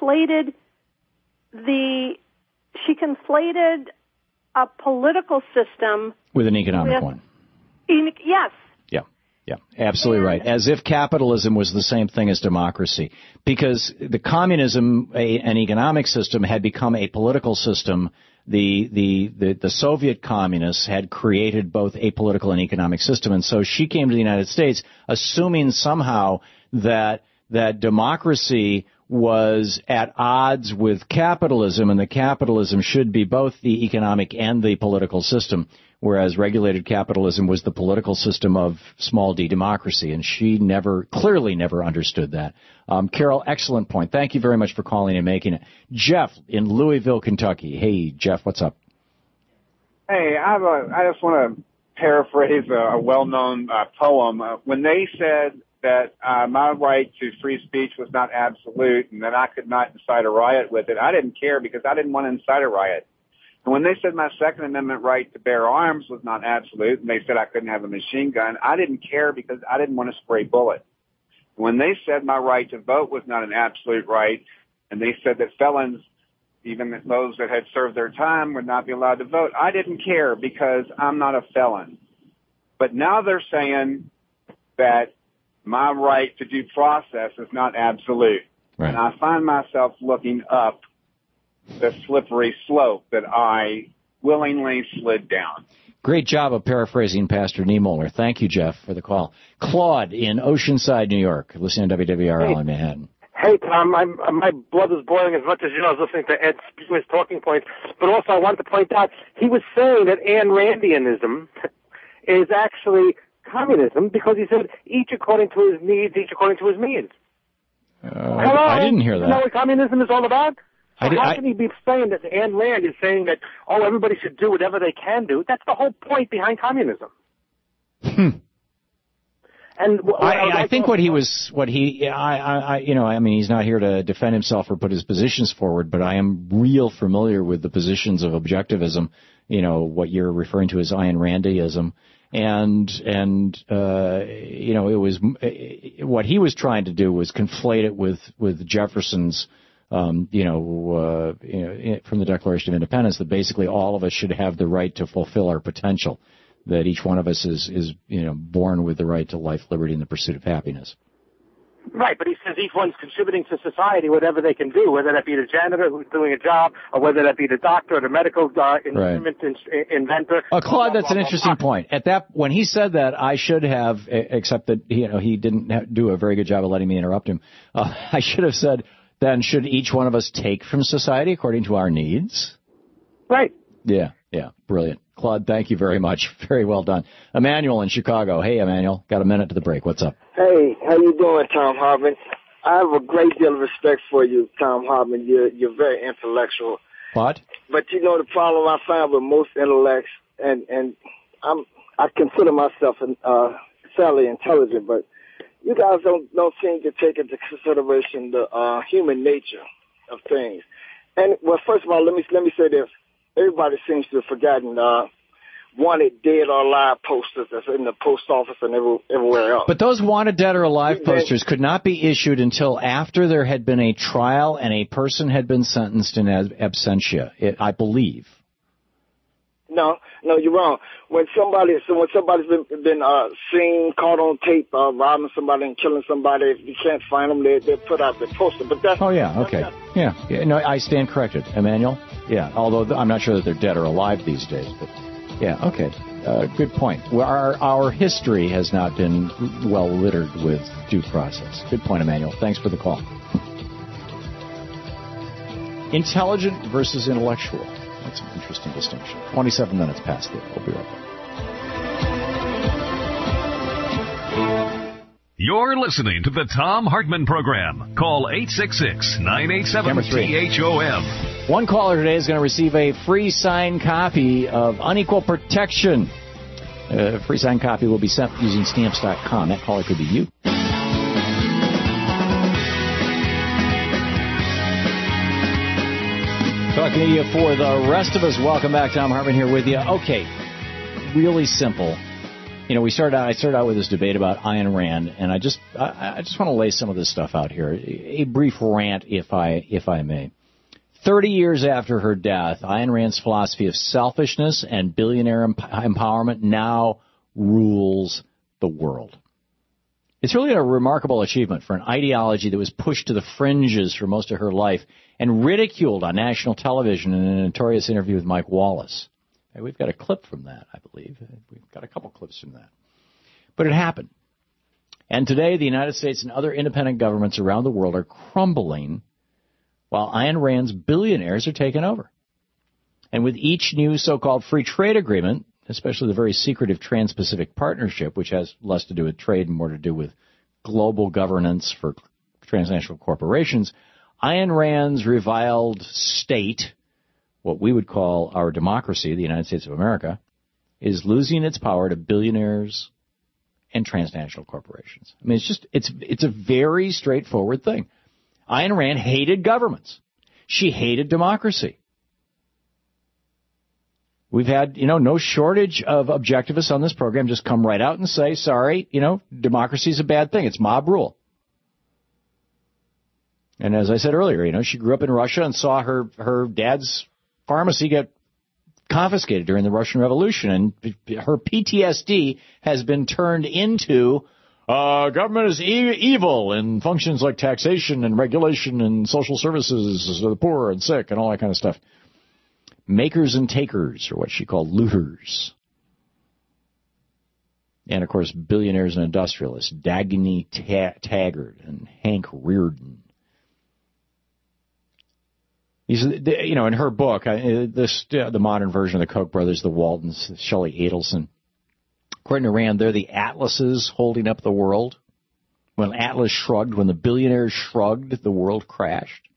conflated a political system
with an economic one.
Yes.
Yeah, absolutely right. As if capitalism was the same thing as democracy. Because the communism, an economic system, had become a political system the Soviet communists had created both a political and economic system, and so she came to the United States assuming somehow that democracy was at odds with capitalism, and that capitalism should be both the economic and the political system, whereas regulated capitalism was the political system of small d democracy, and she clearly never understood that. Carol, excellent point. Thank you very much for calling and making it. Jeff in Louisville, Kentucky. Hey, Jeff, what's up?
Hey, I just want to paraphrase a well-known poem. When they said that my right to free speech was not absolute and that I could not incite a riot with it, I didn't care because I didn't want to incite a riot. And when they said my Second Amendment right to bear arms was not absolute and they said I couldn't have a machine gun, I didn't care because I didn't want to spray bullets. And when they said my right to vote was not an absolute right and they said that felons, even those that had served their time, would not be allowed to vote, I didn't care because I'm not a felon. But now they're saying that my right to due process is not absolute. Right. And I find myself looking up the slippery slope that I willingly slid down.
Great job of paraphrasing Pastor Niemöller. Thank you, Jeff, for the call. Claude in Oceanside, New York, listening to WWRL in Manhattan.
Hey, Tom, my blood is boiling as much as you know. I was listening to Ed Spew's talking points, but also I wanted to point out he was saying that Ayn Randianism is actually communism because he said each according to his needs, each according to his means. Hello?
I didn't hear that.
You know what communism is all about? How can he be saying that Ayn Rand is saying that, everybody should do whatever they can do? That's the whole point behind communism. And
I think he's not here to defend himself or put his positions forward, but I am real familiar with the positions of objectivism, what you're referring to as Ayn Randianism. And it was what he was trying to do was conflate it with Jefferson's, from the Declaration of Independence, that basically all of us should have the right to fulfill our potential, that each one of us is born with the right to life, liberty, and the pursuit of happiness.
Right, but he says each one's contributing to society whatever they can do, whether that be the janitor who's doing a job, or whether that be the doctor or the medical instrument inventor.
Claude, that's an interesting point. When he said that, I should have, except that he didn't do a very good job of letting me interrupt him. I should have said, then should each one of us take from society according to our needs?
Right.
Yeah, brilliant. Claude, thank you very much. Very well done. Emmanuel in Chicago. Hey, Emmanuel, got a minute to the break. What's up?
Hey, how you doing, Tom Hartman? I have a great deal of respect for you, Tom Hartman. You're very intellectual.
What?
But the problem I find with most intellects, and I consider myself fairly intelligent, but you guys don't seem to take into consideration the human nature of things. And first of all, let me say this: everybody seems to have forgotten wanted dead or alive posters that's in the post office and everywhere else.
But those wanted dead or alive posters could not be issued until after there had been a trial and a person had been sentenced in absentia, I believe.
No, you're wrong. When somebody's been seen, caught on tape, robbing somebody and killing somebody, if you can't find them, they put out the poster. But that's
okay. Yeah. No, I stand corrected, Emmanuel. Yeah, although I'm not sure that they're dead or alive these days, but yeah, okay. Good point. Well, our history has not been well littered with due process. Good point, Emmanuel. Thanks for the call. Intelligent versus intellectual. That's an interesting distinction. 27 minutes past it. We'll be right
back. You're listening to the Thom Hartmann Program. Call 866-987-THOM.
One caller today is going to receive a free signed copy of Unequal Protection. A free signed copy will be sent using Stamps.com. That caller could be you. Talking to you for the rest of us. Welcome back. Thom Hartmann here with you. Okay, really simple. I started out with this debate about Ayn Rand, and I just want to lay some of this stuff out here. A brief rant, if I may. 30 years after her death, Ayn Rand's philosophy of selfishness and billionaire empowerment now rules the world. It's really a remarkable achievement for an ideology that was pushed to the fringes for most of her life and ridiculed on national television in a notorious interview with Mike Wallace. Hey, we've got a clip from that, I believe. We've got a couple clips from that. But it happened. And today, the United States and other independent governments around the world are crumbling while Ayn Rand's billionaires are taking over. And with each new so-called free trade agreement, especially the very secretive Trans-Pacific Partnership, which has less to do with trade and more to do with global governance for transnational corporations, Ayn Rand's reviled state, what we would call our democracy, the United States of America, is losing its power to billionaires and transnational corporations. I mean, it's a very straightforward thing. Ayn Rand hated governments. She hated democracy. We've had, no shortage of objectivists on this program just come right out and say, sorry, democracy is a bad thing. It's mob rule. And as I said earlier, she grew up in Russia and saw her dad's pharmacy get confiscated during the Russian Revolution. And her PTSD has been turned into government is evil and functions like taxation and regulation and social services to the poor and sick and all that kind of stuff. Makers and takers, or what she called looters. And, of course, billionaires and industrialists, Dagny Taggart and Hank Rearden. In her book, the modern version of the Koch brothers, the Waltons, Shelley Adelson, according to Rand, they're the atlases holding up the world. When Atlas shrugged, when the billionaires shrugged, the world crashed.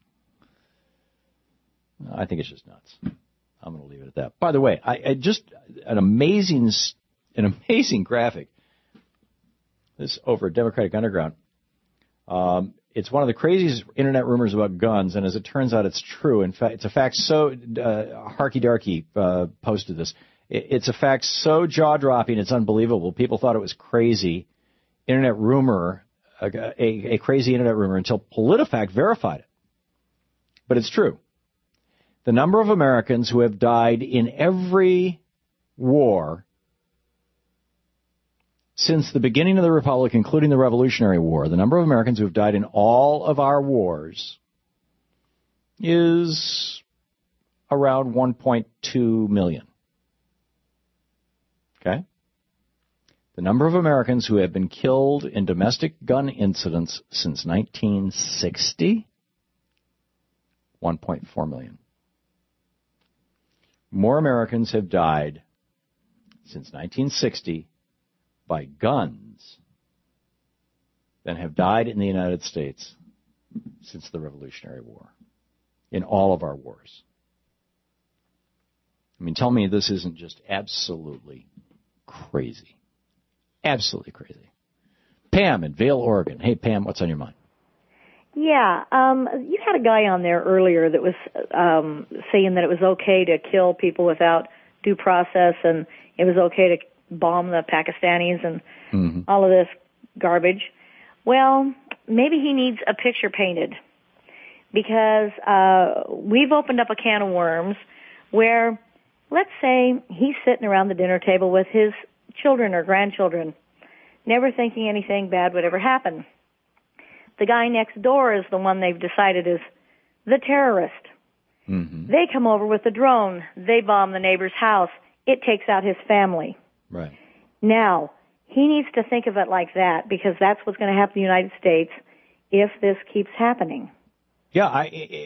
I think it's just nuts. I'm going to leave it at that. By the way, I just an amazing graphic. This over at Democratic Underground. It's one of the craziest internet rumors about guns, and as it turns out, it's true. In fact, it's a fact so Harky Darky posted this. It's a fact so jaw-dropping, it's unbelievable. People thought it was crazy. Internet rumor, a crazy internet rumor, until PolitiFact verified it. But it's true. The number of Americans who have died in every war since the beginning of the Republic, including the Revolutionary War, the number of Americans who have died in all of our wars is around 1.2 million. Okay? The number of Americans who have been killed in domestic gun incidents since 1960, 1.4 million. More Americans have died since 1960 by guns than have died in the United States since the Revolutionary War, in all of our wars. I mean, tell me this isn't just absolutely crazy. Absolutely crazy. Pam in Vail, Oregon. Hey, Pam, what's on your mind?
Yeah, you had a guy on there earlier that was saying that it was okay to kill people without due process, and it was okay to bomb the Pakistanis and all of this garbage. Well, maybe he needs a picture painted, because we've opened up a can of worms where, let's say, he's sitting around the dinner table with his children or grandchildren, never thinking anything bad would ever happen. The guy next door is the one they've decided is the terrorist. Mm-hmm. They come over with the drone. They bomb the neighbor's house. It takes out his family.
Right.
Now, he needs to think of it like that, because that's what's going to happen in the United States if this keeps happening.
Yeah,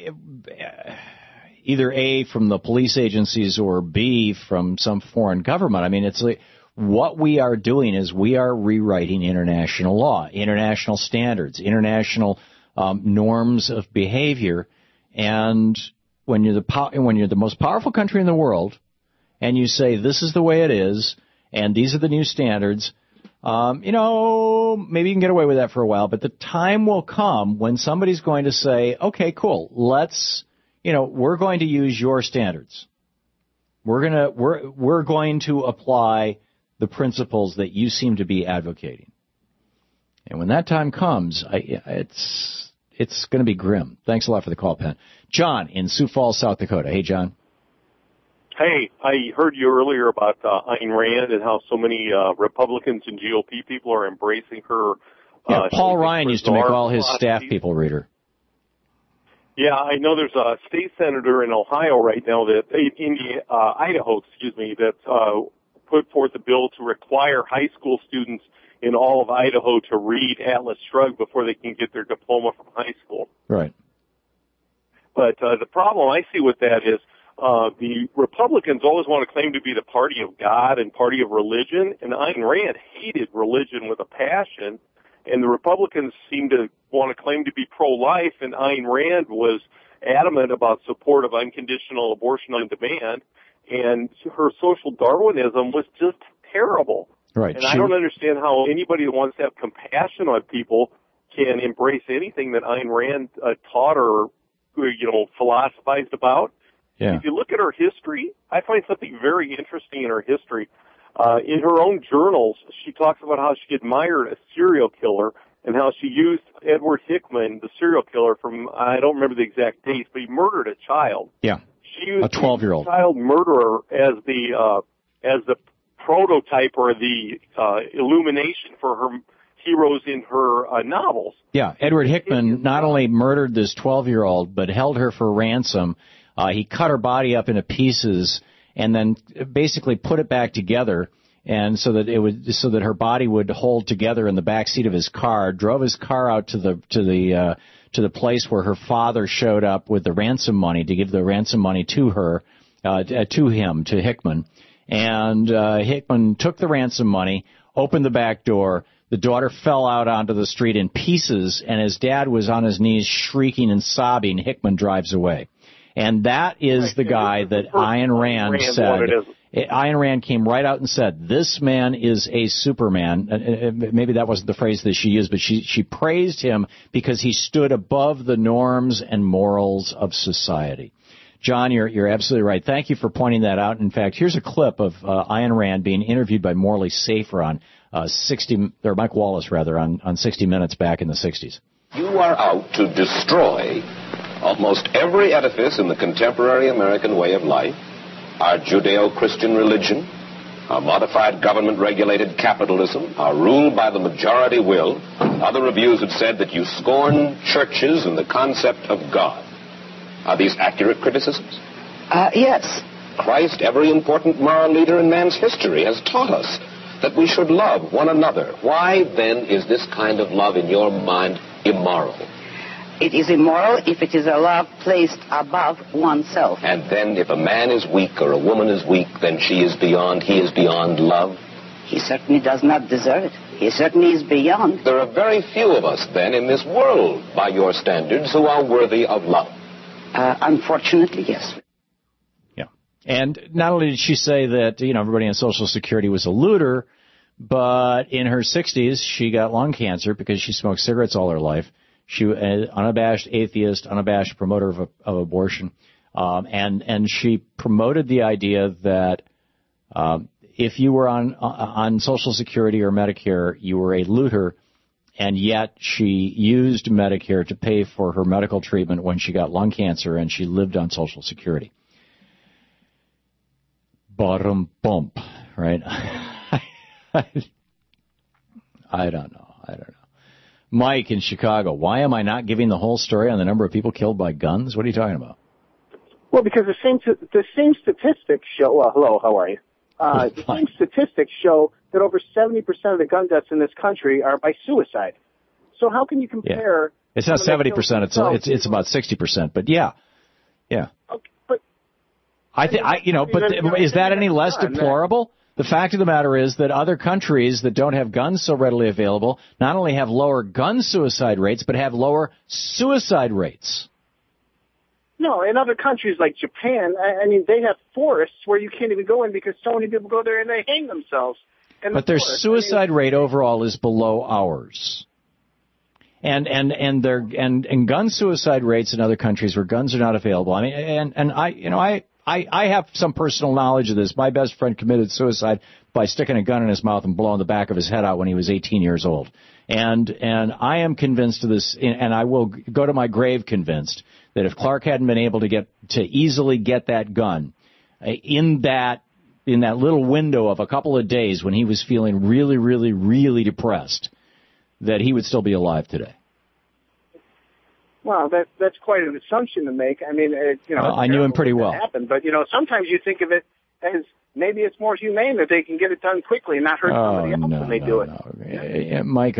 either A, from the police agencies, or B, from some foreign government. I mean, it's like, what we are doing is we are rewriting international law, international standards, international norms of behavior. And when you're the most powerful country in the world, and you say this is the way it is, and these are the new standards, maybe you can get away with that for a while. But the time will come when somebody's going to say, okay, cool, we're going to use your standards. We're going to apply the principles that you seem to be advocating. And when that time comes, it's going to be grim. Thanks a lot for the call, Penn. John in Sioux Falls, South Dakota. Hey, John.
Hey, I heard you earlier about Ayn Rand and how so many Republicans and GOP people are embracing her.
Yeah, Paul Ryan used to make all his staff people read her.
Yeah, I know there's a state senator in Ohio right now Idaho, that's put forth a bill to require high school students in all of Idaho to read Atlas Shrugged before they can get their diploma from high school.
Right.
But the problem I see with that is the Republicans always want to claim to be the party of God and party of religion, and Ayn Rand hated religion with a passion, and the Republicans seem to want to claim to be pro-life, and Ayn Rand was adamant about support of unconditional abortion on demand, and her social Darwinism was just terrible.
Right.
And I don't understand how anybody that wants to have compassion on people can embrace anything that Ayn Rand taught or, philosophized about.
Yeah.
If you look at her history, I find something very interesting in her history. In her own journals, she talks about how she admired a serial killer and how she used Edward Hickman, the serial killer from, I don't remember the exact dates, but he murdered a child.
Yeah.
She used
a 12-year-old
child murderer as the prototype or the illumination for her heroes in her novels.
Yeah, Edward Hickman not only murdered this 12-year-old, but held her for ransom. He cut her body up into pieces and then basically put it back together, and so that her body would hold together in the back seat of his car. Drove his car out to the place where her father showed up with the ransom money to give the ransom money to her, to Hickman. And Hickman took the ransom money, opened the back door. The daughter fell out onto the street in pieces, and his dad was on his knees shrieking and sobbing. Hickman drives away. And that is the guy that Ayn Rand said. Ayn Rand came right out and said, this man is a Superman. Maybe that wasn't the phrase that she used, but she praised him because he stood above the norms and morals of society. John, you're absolutely right. Thank you for pointing that out. In fact, here's a clip of Ayn Rand being interviewed by Morley Safer on Mike Wallace on 60 Minutes back in the 60s.
You are out to destroy almost every edifice in the contemporary American way of life, our Judeo-Christian religion, our modified government-regulated capitalism, our rule by the majority will. Other reviews have said that you scorn churches and the concept of God. Are these accurate criticisms?
Yes.
Christ, every important moral leader in man's history, has taught us that we should love one another. Why, then, is this kind of love, in your mind, immoral?
It is immoral if it is a love placed above oneself.
And then if a man is weak or a woman is weak, then he is beyond love?
He certainly does not deserve it. He certainly is beyond.
There are very few of us, then, in this world, by your standards, who are worthy of love.
Unfortunately, yes.
Yeah. And not only did she say that, everybody on Social Security was a looter, but in her 60s, she got lung cancer because she smoked cigarettes all her life. She was an unabashed atheist, unabashed promoter of abortion. And she promoted the idea that if you were on Social Security or Medicare, you were a looter, and yet she used Medicare to pay for her medical treatment when she got lung cancer, and she lived on Social Security. Bottom bump, right? I don't know. Mike in Chicago, why am I not giving the whole story on the number of people killed by guns? What are you talking about?
Well, because the same statistics show. Well, hello, how are you? The same statistics show that over 70% of the gun deaths in this country are by suicide. So how can you compare?
Yeah. It's not 70%. It's about 60%. But yeah.
Okay, but
is that any less deplorable? The fact of the matter is that other countries that don't have guns so readily available not only have lower gun suicide rates, but have lower suicide rates.
No, in other countries like Japan, they have forests where you can't even go in because so many people go there and they hang themselves.
But their suicide rate overall is below ours. And gun suicide rates in other countries where guns are not available. I have some personal knowledge of this. My best friend committed suicide by sticking a gun in his mouth and blowing the back of his head out when he was 18 years old. And I am convinced of this, and I will go to my grave convinced that if Clark hadn't been able to easily get that gun in that little window of a couple of days when he was feeling really, really, really depressed, that he would still be alive today.
Well, that's quite an assumption to make. I mean,
I knew him pretty well.
Happened, but sometimes you think of it as maybe it's more humane that they can get it done quickly and not hurt somebody else when they do it.
Yeah, Mike,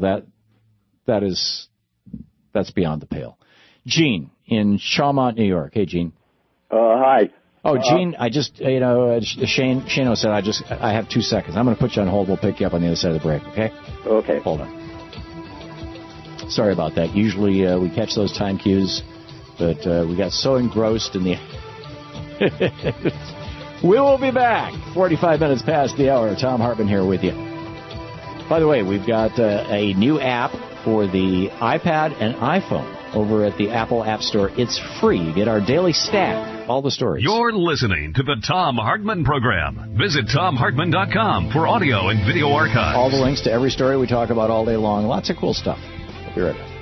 that's beyond the pale. Gene in Shawmont, New York. Hey, Gene.
Hi.
Oh, Gene, I just, Shano said I have 2 seconds. I'm going to put you on hold. We'll pick you up on the other side of the break, okay?
Okay.
Hold on. Sorry about that. Usually we catch those time cues, but we got so engrossed in the... We will be back. 45 minutes past the hour. Tom Hartman here with you. By the way, we've got a new app for the iPad and iPhone over at the Apple App Store. It's free. You get our daily stack, all the stories.
You're listening to the Tom Hartman Program. Visit TomHartman.com for audio and video archives.
All the links to every story we talk about all day long. Lots of cool stuff. We'll be right back.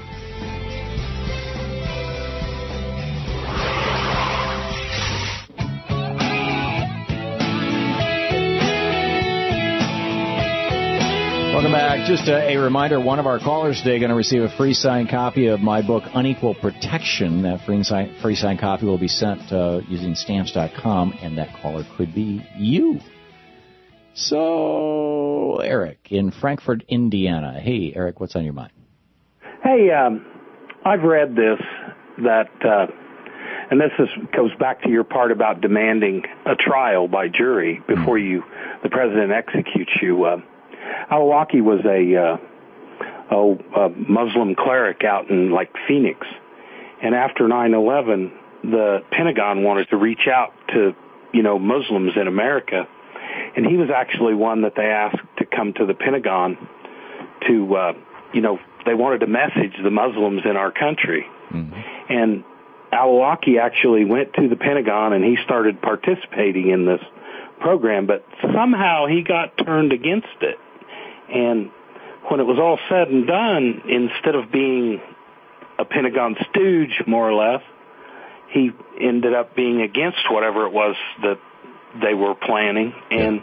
Welcome back. Just a reminder, one of our callers today going to receive a free signed copy of my book, Unequal Protection. That free signed copy will be sent using Stamps.com, and that caller could be you. So, Eric in Frankfort, Indiana. Hey, Eric, what's on your mind?
Hey, I've read this, and this goes back to your part about demanding a trial by jury before the president executes you. Al-Awlaki was a Muslim cleric out in Phoenix, and after 9/11, the Pentagon wanted to reach out to Muslims in America, and he was actually one that they asked to come to the Pentagon to they wanted to message the Muslims in our country, and Al-Awlaki actually went to the Pentagon and he started participating in this program, but somehow he got turned against it. And when it was all said and done, instead of being a Pentagon stooge, more or less, he ended up being against whatever it was that they were planning. And,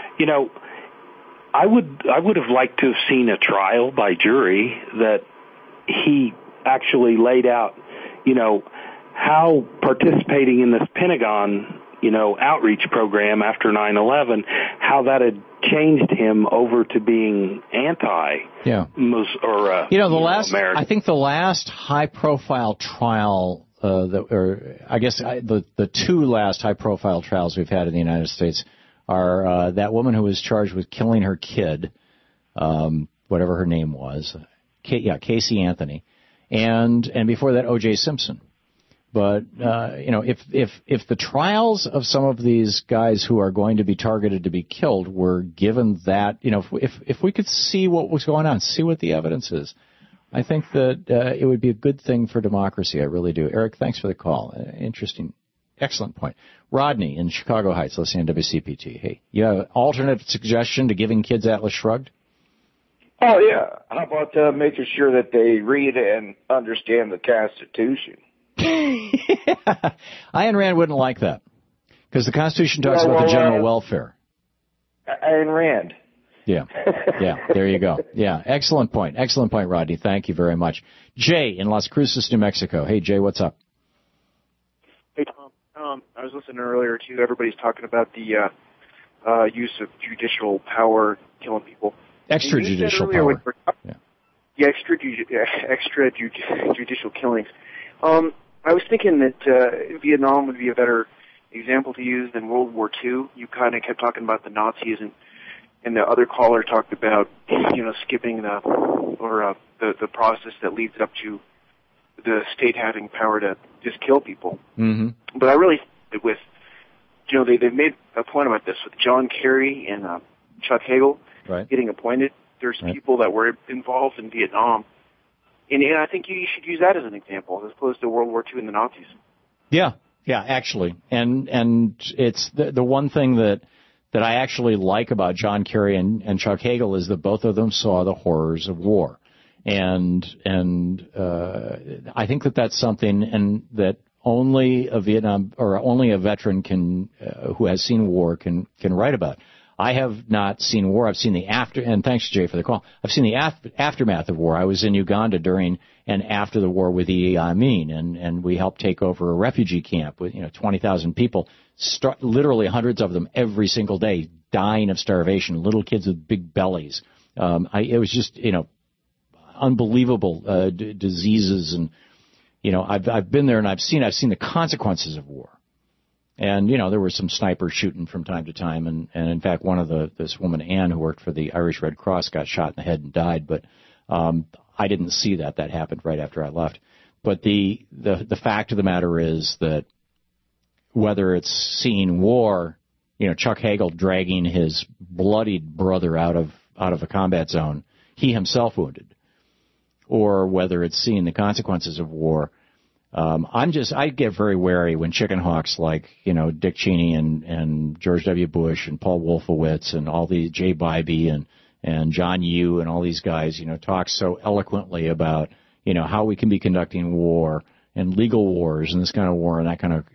I would have liked to have seen a trial by jury that he actually laid out, how participating in this Pentagon outreach program after 9/11, how that had changed him over to being
American. I think the last high-profile trial, the two last high-profile trials we've had in the United States are that woman who was charged with killing her kid, whatever her name was, Casey Anthony, and before that, O.J. Simpson. But, if the trials of some of these guys who are going to be targeted to be killed were given that, if we could see what was going on, see what the evidence is, I think that it would be a good thing for democracy. I really do. Eric, thanks for the call. Interesting. Excellent point. Rodney in Chicago Heights, listening to WCPT. Hey, you have an alternate suggestion to giving kids Atlas Shrugged?
Oh, yeah. How about making sure that they read and understand the Constitution?
Ayn Rand wouldn't like that because the Constitution talks about the general welfare.
Ayn Rand.
Yeah. There you go. Yeah, excellent point, Rodney. Thank you very much. Jay in Las Cruces, New Mexico. Hey, Jay, what's up?
Hey, Tom. I was listening earlier to everybody's talking about the use of judicial power killing people.
Extrajudicial power.
Extrajudicial killings. I was thinking that Vietnam would be a better example to use than World War II. You kind of kept talking about the Nazis, and the other caller talked about, skipping the process that leads up to the state having power to just kill people.
Mm-hmm.
But I really think with, they've made a point about this with John Kerry and Chuck Hagel getting appointed. There's people that were involved in Vietnam. And I think you should use that as an example, as opposed to World War II and the Nazis.
Yeah, actually. And it's the one thing that I actually like about John Kerry and Chuck Hagel is that both of them saw the horrors of war. And I think that that's something and that only a veteran who has seen war can write about. I have not seen war. I've seen the and thanks, Jay, for the call. I've seen the aftermath of war. I was in Uganda during and after the war with Idi Amin, and we helped take over a refugee camp with 20,000 people, literally hundreds of them every single day, dying of starvation, little kids with big bellies. It was just unbelievable diseases, and I've been there and I've seen the consequences of war. And, there were some snipers shooting from time to time. And in fact, this woman, Ann, who worked for the Irish Red Cross, got shot in the head and died. But I didn't see that. That happened right after I left. But the fact of the matter is that whether it's seeing war, Chuck Hagel dragging his bloodied brother out of a combat zone, he himself wounded, or whether it's seeing the consequences of war, I get very wary when chicken hawks like, Dick Cheney and George W. Bush and Paul Wolfowitz and all the Jay Bybee and John Yoo and all these guys, talk so eloquently about, how we can be conducting war and legal wars and this kind of war and that kind of,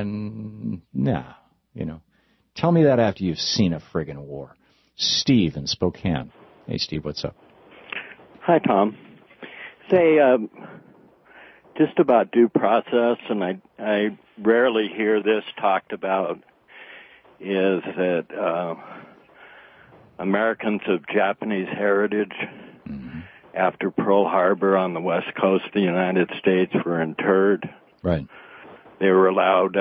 tell me that after you've seen a friggin' war. Steve in Spokane. Hey, Steve, what's up?
Hi, Tom. Say, just about due process, and I rarely hear this talked about, is that Americans of Japanese heritage after Pearl Harbor on the west coast of the United States were interred.
Right.
They were allowed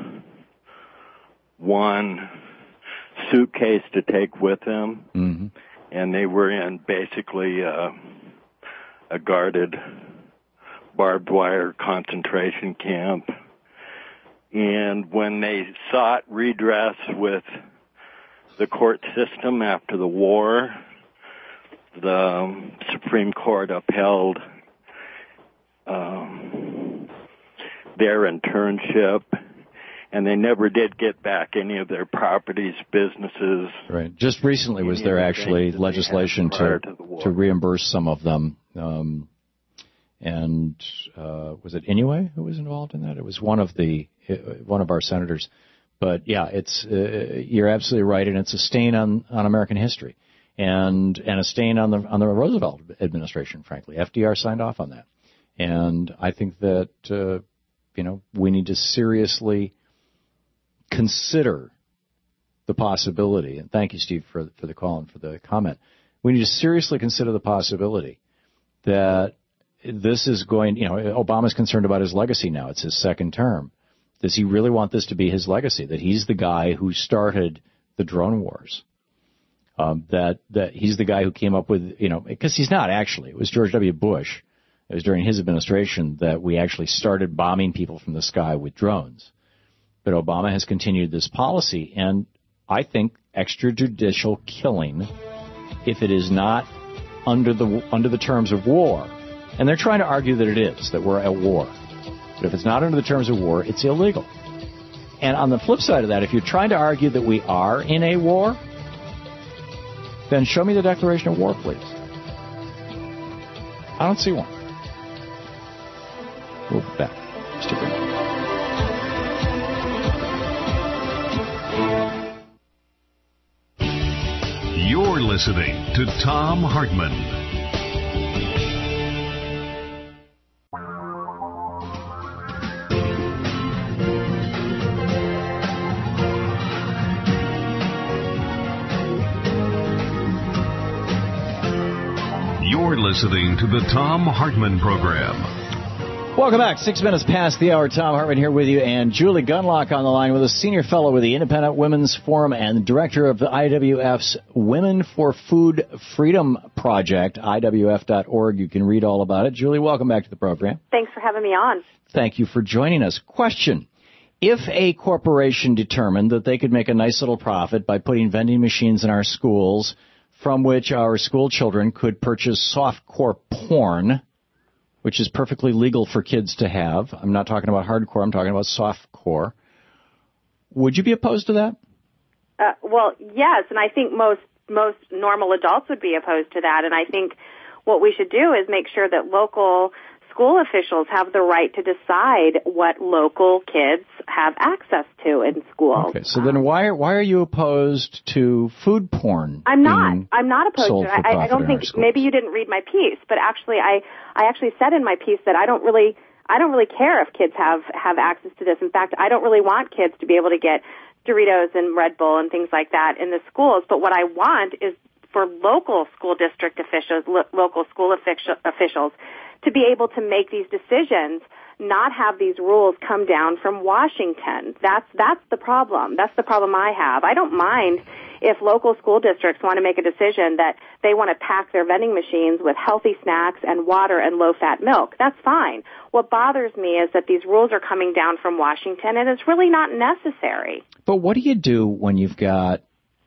one suitcase to take with them, and they were in basically a guarded barbed wire concentration camp. And when they sought redress with the court system after the war, the Supreme Court upheld their internship, and they never did get back any of their properties, businesses.
Right. Just recently was there actually legislation to reimburse some of them. And was it Inoue who was involved in that? It was one of our senators. But yeah, it's you're absolutely right, and it's a stain on American history, and a stain on the Roosevelt administration. Frankly, FDR signed off on that, and I think that we need to seriously consider the possibility. And thank you, Steve, for the call and for the comment. We need to seriously consider the possibility that this is going, Obama's concerned about his legacy now. It's his second term. Does he really want this to be his legacy, that he's the guy who started the drone wars? That he's the guy who came up with, because he's not actually. It was George W. Bush. It was during his administration that we actually started bombing people from the sky with drones. But Obama has continued this policy, and I think extrajudicial killing, if it is not under the terms of war, and they're trying to argue that it is, that we're at war. But if it's not under the terms of war, it's illegal. And on the flip side of that, if you're trying to argue that we are in a war, then show me the declaration of war, please. I don't see one. We'll be back. Stick around.
You're listening to Thom Hartmann. You're listening to the Thom Hartmann Program.
Welcome back. 6 minutes past the hour. Thom Hartmann here with you, and Julie Gunlock on the line with us, senior fellow with the Independent Women's Forum and director of the IWF's Women for Food Freedom Project, IWF.org. You can read all about it. Julie, welcome back to the program.
Thanks for having me on.
Thank you for joining us. Question. If a corporation determined that they could make a nice little profit by putting vending machines in our schools from which our school children could purchase softcore porn, which is perfectly legal for kids to have. I'm not talking about hardcore. I'm talking about softcore. Would you be opposed to that?
Well, yes, and I think most normal adults would be opposed to that. And I think what we should do is make sure that local school officials have the right to decide what local kids have access to in school.
Okay, so then why are you opposed to food porn?
I'm not opposed to it. I don't think, maybe you didn't read my piece, but actually I actually said in my piece that I don't really care if kids have access to this. In fact, I don't really want kids to be able to get Doritos and Red Bull and things like that in the schools. But what I want is for local school district officials, local school officials to be able to make these decisions, not have these rules come down from Washington. That's the problem. That's the problem I have. I don't mind if local school districts want to make a decision that they want to pack their vending machines with healthy snacks and water and low-fat milk. That's fine. What bothers me is that these rules are coming down from Washington, and it's really not necessary.
But what do you do when you've got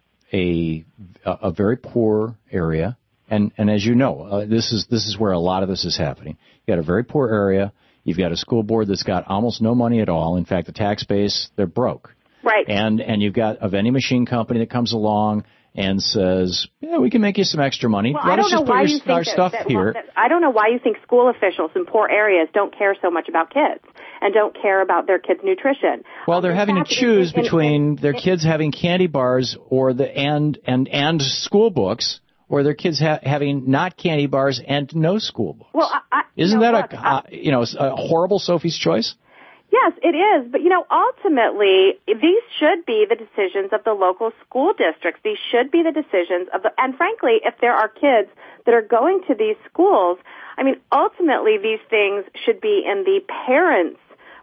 a very poor area? And as you know, this is where a lot of this is happening. You got a very poor area. You've got a school board that's got almost no money at all. In fact, the tax base, they're broke.
Right.
And you've got a vending machine company that comes along and says, yeah, we can make you some extra money.
Well,
Let us just put our stuff here.
I don't know why you think school officials in poor areas don't care so much about kids and don't care about their kids' nutrition.
Well, they're having to choose between their kids having candy bars or and school books, or their kids having not candy bars and no school books.
Well,
isn't that a horrible Sophie's Choice?
Yes, it is. But, ultimately, these should be the decisions of the local school districts. These should be the decisions and frankly, if there are kids that are going to these schools, ultimately these things should be in the parents'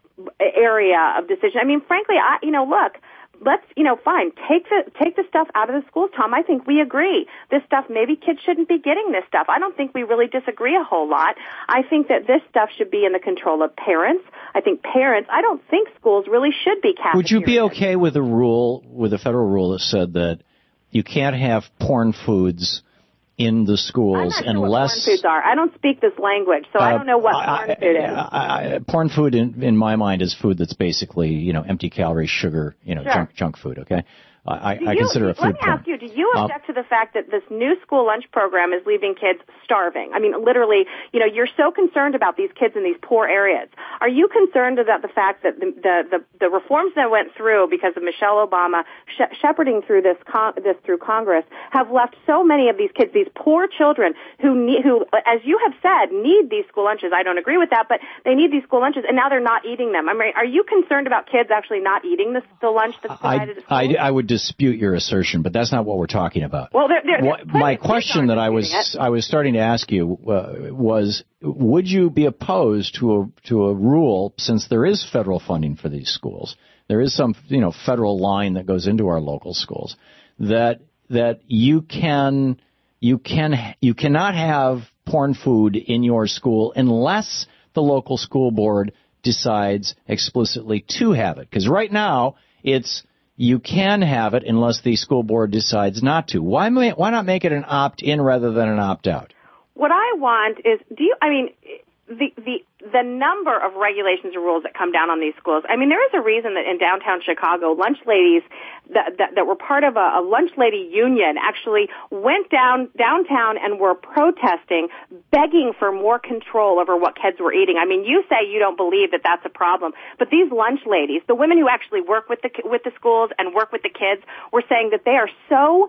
area of decision. Frankly, look, let's, fine, take the stuff out of the schools, Tom. I think we agree. This stuff, maybe kids shouldn't be getting this stuff. I don't think we really disagree a whole lot. I think that this stuff should be in the control of parents. I don't think schools really should be cafeterias.
Would you be okay with a federal rule that said that you can't have porn foods in the schools
unless... I'm not sure what porn foods are. I don't speak this language, so I don't know what porn food is.
Porn food, in my mind, is food that's basically, empty calorie, sugar,
sure.
junk food, okay? I consider it food porn.
Let me ask you, do you object to the fact that this new school lunch program is leaving kids starving? Literally, you're so concerned about these kids in these poor areas. Are you concerned about the fact that the reforms that went through because of Michelle Obama shepherding through this through Congress have left so many of these kids, these poor children who, as you have said, need these school lunches? I don't agree with that, but they need these school lunches, and now they're not eating them. Are you concerned about kids actually not eating the lunch that's provided at school?
I would dispute your assertion, but that's not what we're talking about.
Well,
my question that I was starting to ask you was, would you be opposed to a rule, since there is federal funding for these schools, there is some federal line that goes into our local schools, that you cannot have porn food in your school unless the local school board decides explicitly to have it? Because right now it's you can have it unless the school board decides not to. Why not make it an opt-in rather than an opt-out?
What I want is, the number of regulations and rules that come down on these schools. There is a reason that in downtown Chicago, lunch ladies that were part of a lunch lady union actually went downtown and were protesting, begging for more control over what kids were eating. You say you don't believe that that's a problem, but these lunch ladies, the women who actually work with the schools and work with the kids, were saying that they are so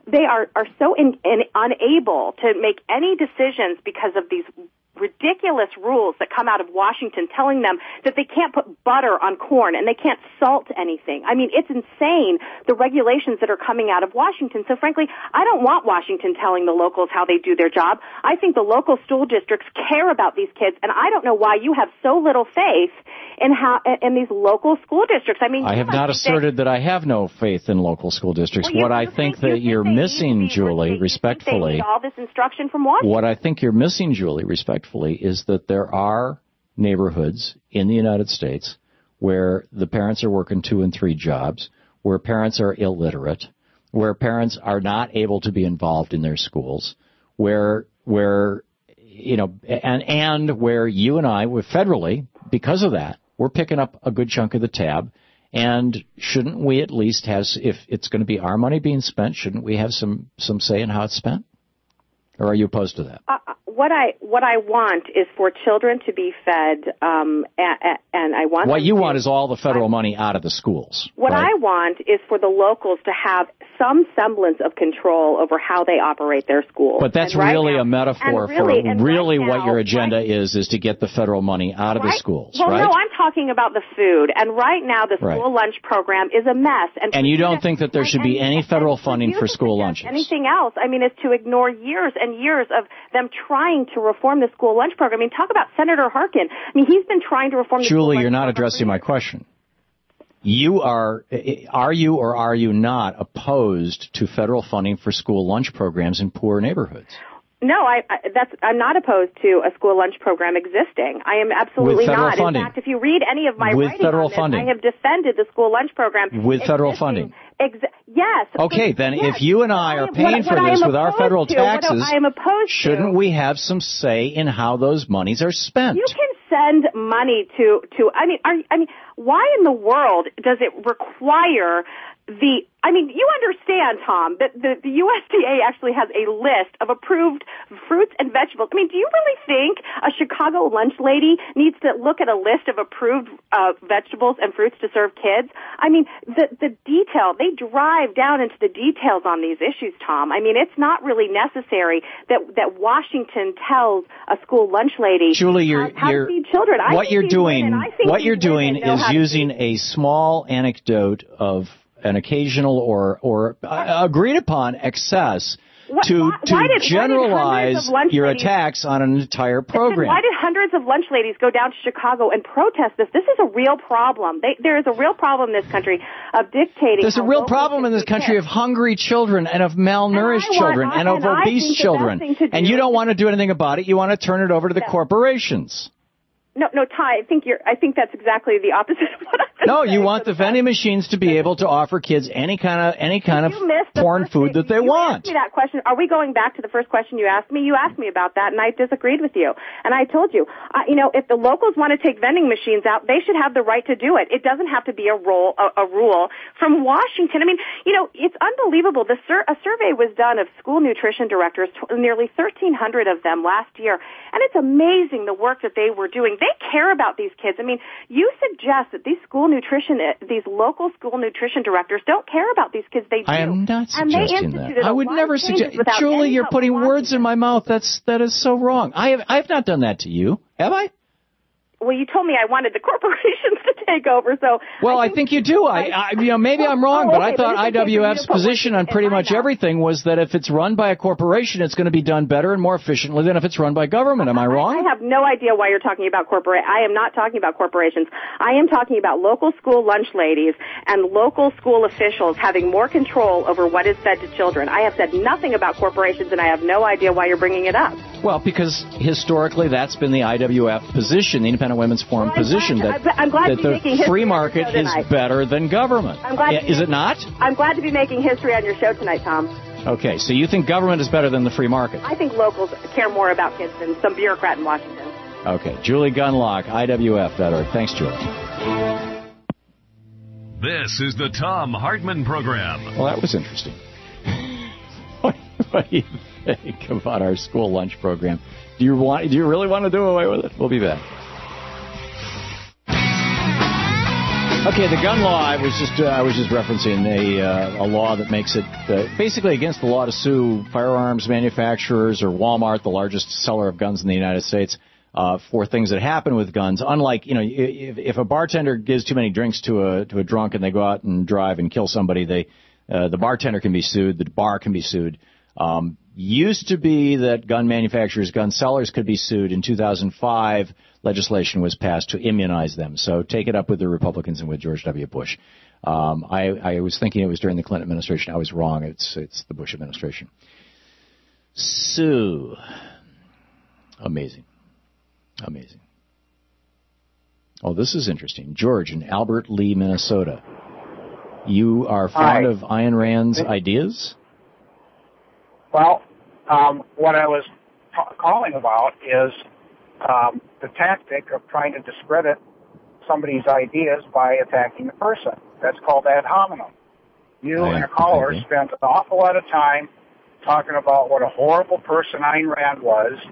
unable to make any decisions because of these ridiculous rules that come out of Washington telling them that they can't put butter on corn and they can't salt anything. It's insane, the regulations that are coming out of Washington. So frankly, I don't want Washington telling the locals how they do their job. I think the local school districts care about these kids, and I don't know why you have so little faith in these local school districts.
I have not asserted that I have no faith in local school districts.
Well,
what I think that you're missing, Julie, respectfully,
they need all this instruction from Washington.
What I think you're missing, Julie, respectfully, is that there are neighborhoods in the United States where the parents are working 2 and 3 jobs, where parents are illiterate, where parents are not able to be involved in their schools, where where you and I, federally, because of that, we're picking up a good chunk of the tab. And shouldn't we at least have, if it's going to be our money being spent, shouldn't we have some say in how it's spent? Or are you opposed to that?
what I want is for children to be fed, and I want.
What you want is all the federal money out of the schools.
What
right?
I want is for the locals to have some semblance of control over how they operate their schools.
But that's really a metaphor for really what your agenda is to get the federal money out of the schools,
well,
right?
No, I'm talking about the food. And right now the school lunch program is a mess.
And you don't think that there should be any federal funding for school lunches?
Anything else, I mean, is to ignore years and years of them trying to reform the school lunch program. I mean, talk about Senator Harkin. I mean, he's been trying to reform the school lunch program.
Julie, you're not addressing my question. You are you or are you not opposed to federal funding for school lunch programs in poor neighborhoods?
No, I'm not opposed to a school lunch program existing. I am absolutely not.
Funding.
In fact, if you read any of my writing on this, I have defended the school lunch program
with federal funding.
Yes.
Okay, then if you and I are paying for this with our federal taxes, shouldn't we have some say in how those monies are spent?
You can send money to. I mean, why in the world does it require you understand, Tom, that the USDA actually has a list of approved fruits and vegetables. I mean, do you really think a Chicago lunch lady needs to look at a list of approved vegetables and fruits to serve kids? I mean, the detail, they drive down into the details on these issues, Tom. I mean, it's not really necessary that Washington tells a school lunch lady
Julie,
how to feed children.
What you're doing is using a small anecdote of an occasional or agreed upon excess to generalize your attacks on an entire program.
Why did hundreds of lunch ladies go down to Chicago and protest this? This is a real problem. There is a real problem in this country of dictating.
There's a real problem in this country of hungry children and of malnourished children and of obese children. And you don't want to do anything about it. You want to turn it over to the corporations.
No, Ty, I think that's exactly the opposite of what I'm
No, you want the vending machines to be able to offer kids any kind of foreign food that they want.
You asked me that question. Are we going back to the first question you asked me? You asked me about that, and I disagreed with you. And I told you, if the locals want to take vending machines out, they should have the right to do it. It doesn't have to be a rule from Washington. I mean, it's unbelievable. A survey was done of school nutrition directors, nearly 1,300 of them last year, and it's amazing the work that they were doing. They care about these kids. I mean, you suggest that these local school nutrition directors don't care about these kids. They do.
I am not suggesting that. I would never suggest. Julie, you're putting words in my mouth. That is so wrong. I have not done that to you, have I?
Well, you told me I wanted the corporations to take over, so...
Well, I think you do. Maybe I'm wrong, but I thought IWF's position on pretty much everything was that if it's run by a corporation, it's going to be done better and more efficiently than if it's run by government. Am I wrong?
I have no idea why you're talking about I am not talking about corporations. I am talking about local school lunch ladies and local school officials having more control over what is fed to children. I have said nothing about corporations, and I have no idea why you're bringing it up.
Well, because historically that's been the IWF position, the Independent Women's Forum position, that the free market is better than government. Is it not?
I'm glad to be making history on your show tonight, Tom.
Okay, so you think government is better than the free market?
I think locals care more about kids than some bureaucrat in Washington.
Okay, Julie Gunlock, IWF.org. Thanks, Julie.
This is the Tom Hartman Program.
Well, that was interesting. What do you think about our school lunch program? Do you really want to do away with it? We'll be back. Okay, the gun law. I was just referencing a law that makes it basically against the law to sue firearms manufacturers or Walmart, the largest seller of guns in the United States, for things that happen with guns. Unlike, if a bartender gives too many drinks to a drunk and they go out and drive and kill somebody, the bartender can be sued, the bar can be sued. Used to be that gun manufacturers, gun sellers could be sued. In 2005, legislation was passed to immunize them. So take it up with the Republicans and with George W. Bush. I was thinking it was during the Clinton administration. I was wrong. It's the Bush administration. Sue. Amazing. Oh, this is interesting. George in Albert Lee, Minnesota. You are fond of Ayn Rand's ideas?
Well, what I was calling about is the tactic of trying to discredit somebody's ideas by attacking the person. That's called ad hominem. You and your caller spent an awful lot of time talking about what a horrible person Ayn Rand was,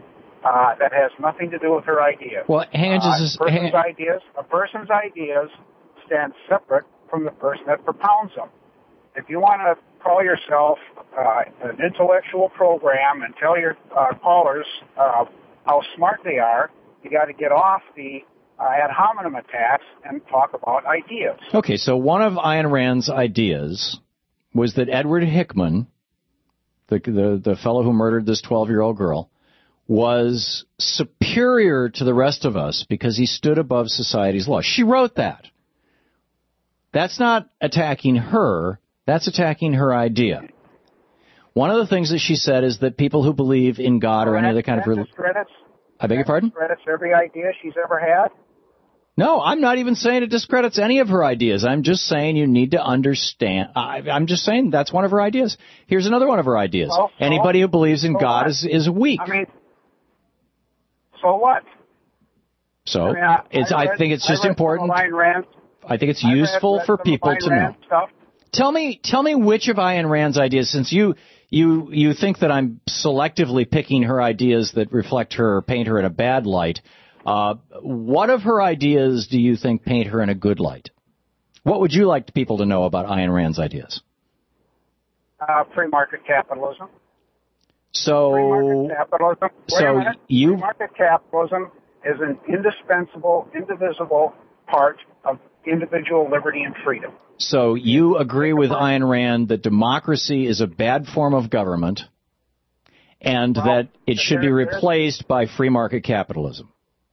that has nothing to do with her ideas.
Well,
A person's ideas stand separate from the person that propounds them. If you want to call yourself an intellectual program and tell your callers how smart they are, you got to get off the ad hominem attacks and talk about ideas.
Okay, so one of Ayn Rand's ideas was that Edward Hickman, the fellow who murdered this 12-year-old girl, was superior to the rest of us because he stood above society's law. She wrote that. That's not attacking her. That's attacking her idea. One of the things that she said is that people who believe in God or any other kind of religion... I beg your pardon?
Discredits every idea she's ever had?
No, I'm not even saying it discredits any of her ideas. I'm just saying you need to understand. I'm just saying that's one of her ideas. Here's another one of her ideas. Well, anybody who believes in God is weak.
I mean, so what?
So I think it's just important. I think it's useful for people to know. Tell me which of Ayn Rand's ideas, since you think that I'm selectively picking her ideas that reflect her or paint her in a bad light. What of her ideas do you think paint her in a good light? What would you like people to know about Ayn Rand's ideas?
Free market capitalism.
Free
market capitalism is an indispensable, indivisible part of individual liberty and freedom.
So you agree with Ayn Rand that democracy is a bad form of government and that it should be replaced by free market capitalism.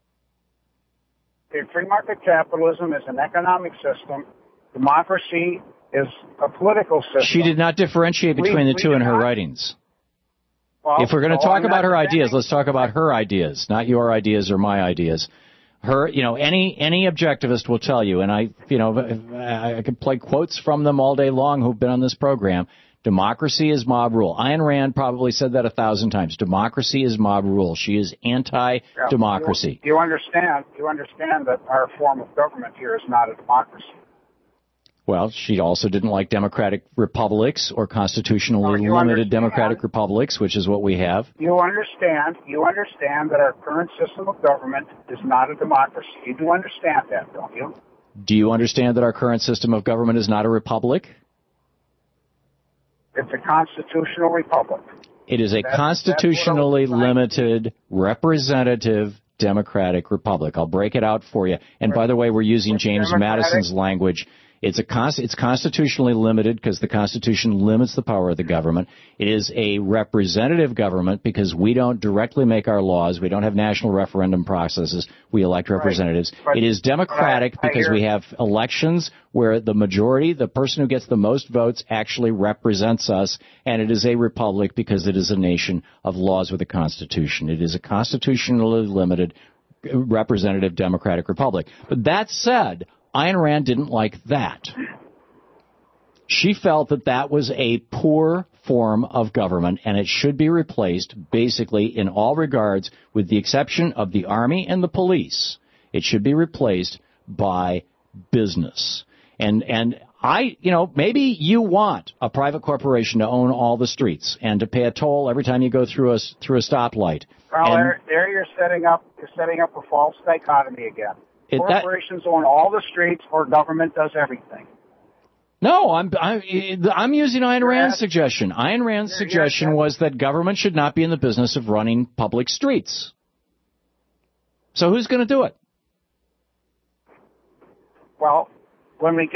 Free market capitalism is an economic system. Democracy is a political system.
She did not differentiate between the two in her writings. Well, if we're going to talk about her ideas, let's talk about her ideas, not your ideas or my ideas. Her, any objectivist will tell you, and I could play quotes from them all day long who've been on this program. Democracy is mob rule. Ayn Rand probably said that 1,000 times. Democracy is mob rule. She is anti-democracy.
You understand that our form of government here is not a democracy.
Well, she also didn't like democratic republics or constitutionally limited democratic republics, which is what we have.
You understand that our current system of government is not a democracy. You do understand that, don't you?
Do you understand that our current system of government is not a republic?
It's a constitutional republic.
It is a constitutionally limited, representative, democratic republic. I'll break it out for you. And by the way, we're using James Madison's language. It's constitutionally limited because the Constitution limits the power of the government. It is a representative government because we don't directly make our laws. We don't have national referendum processes. We elect representatives. Right. It is democratic because we have elections where the majority, the person who gets the most votes, actually represents us. And it is a republic because it is a nation of laws with a constitution. It is a constitutionally limited, representative democratic republic. But that said, Ayn Rand didn't like that. She felt that that was a poor form of government, and it should be replaced, basically, in all regards, with the exception of the army and the police. It should be replaced by business. And maybe you want a private corporation to own all the streets and to pay a toll every time you go through a stoplight.
Well, there you're setting up a false dichotomy again. Corporations own all the streets, or government does everything.
No, I'm using Ayn Rand's suggestion. Ayn Rand's suggestion was that government should not be in the business of running public streets. So who's going to do it?
Well, when we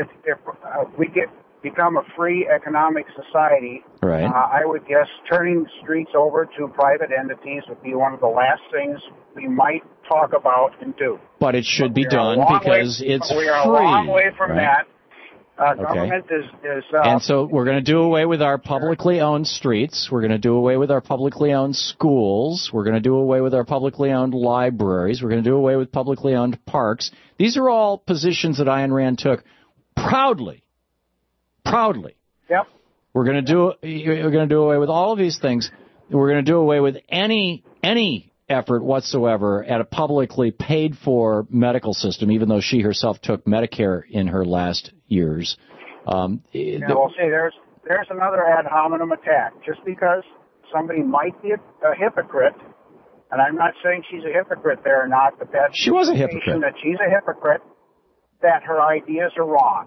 become a free economic society,
right.
I would guess turning streets over to private entities would be one of the last things we might talk about and do.
But it should be done because it's free.
We are a long way from that. Government is
and so we're going to do away with our publicly owned streets. We're going to do away with our publicly owned schools. We're going to do away with our publicly owned libraries. We're going to do away with publicly owned parks. These are all positions that Ayn Rand took proudly.
Yep.
We're going to do away with all of these things. We're going to do away with any effort whatsoever at a publicly paid for medical system, even though she herself took Medicare in her last years.
We'll say there's another ad hominem attack. Just because somebody might be a hypocrite And I'm not saying she's a hypocrite there or not, but that's
she was a hypocrite.
That she's a hypocrite, that her ideas are wrong.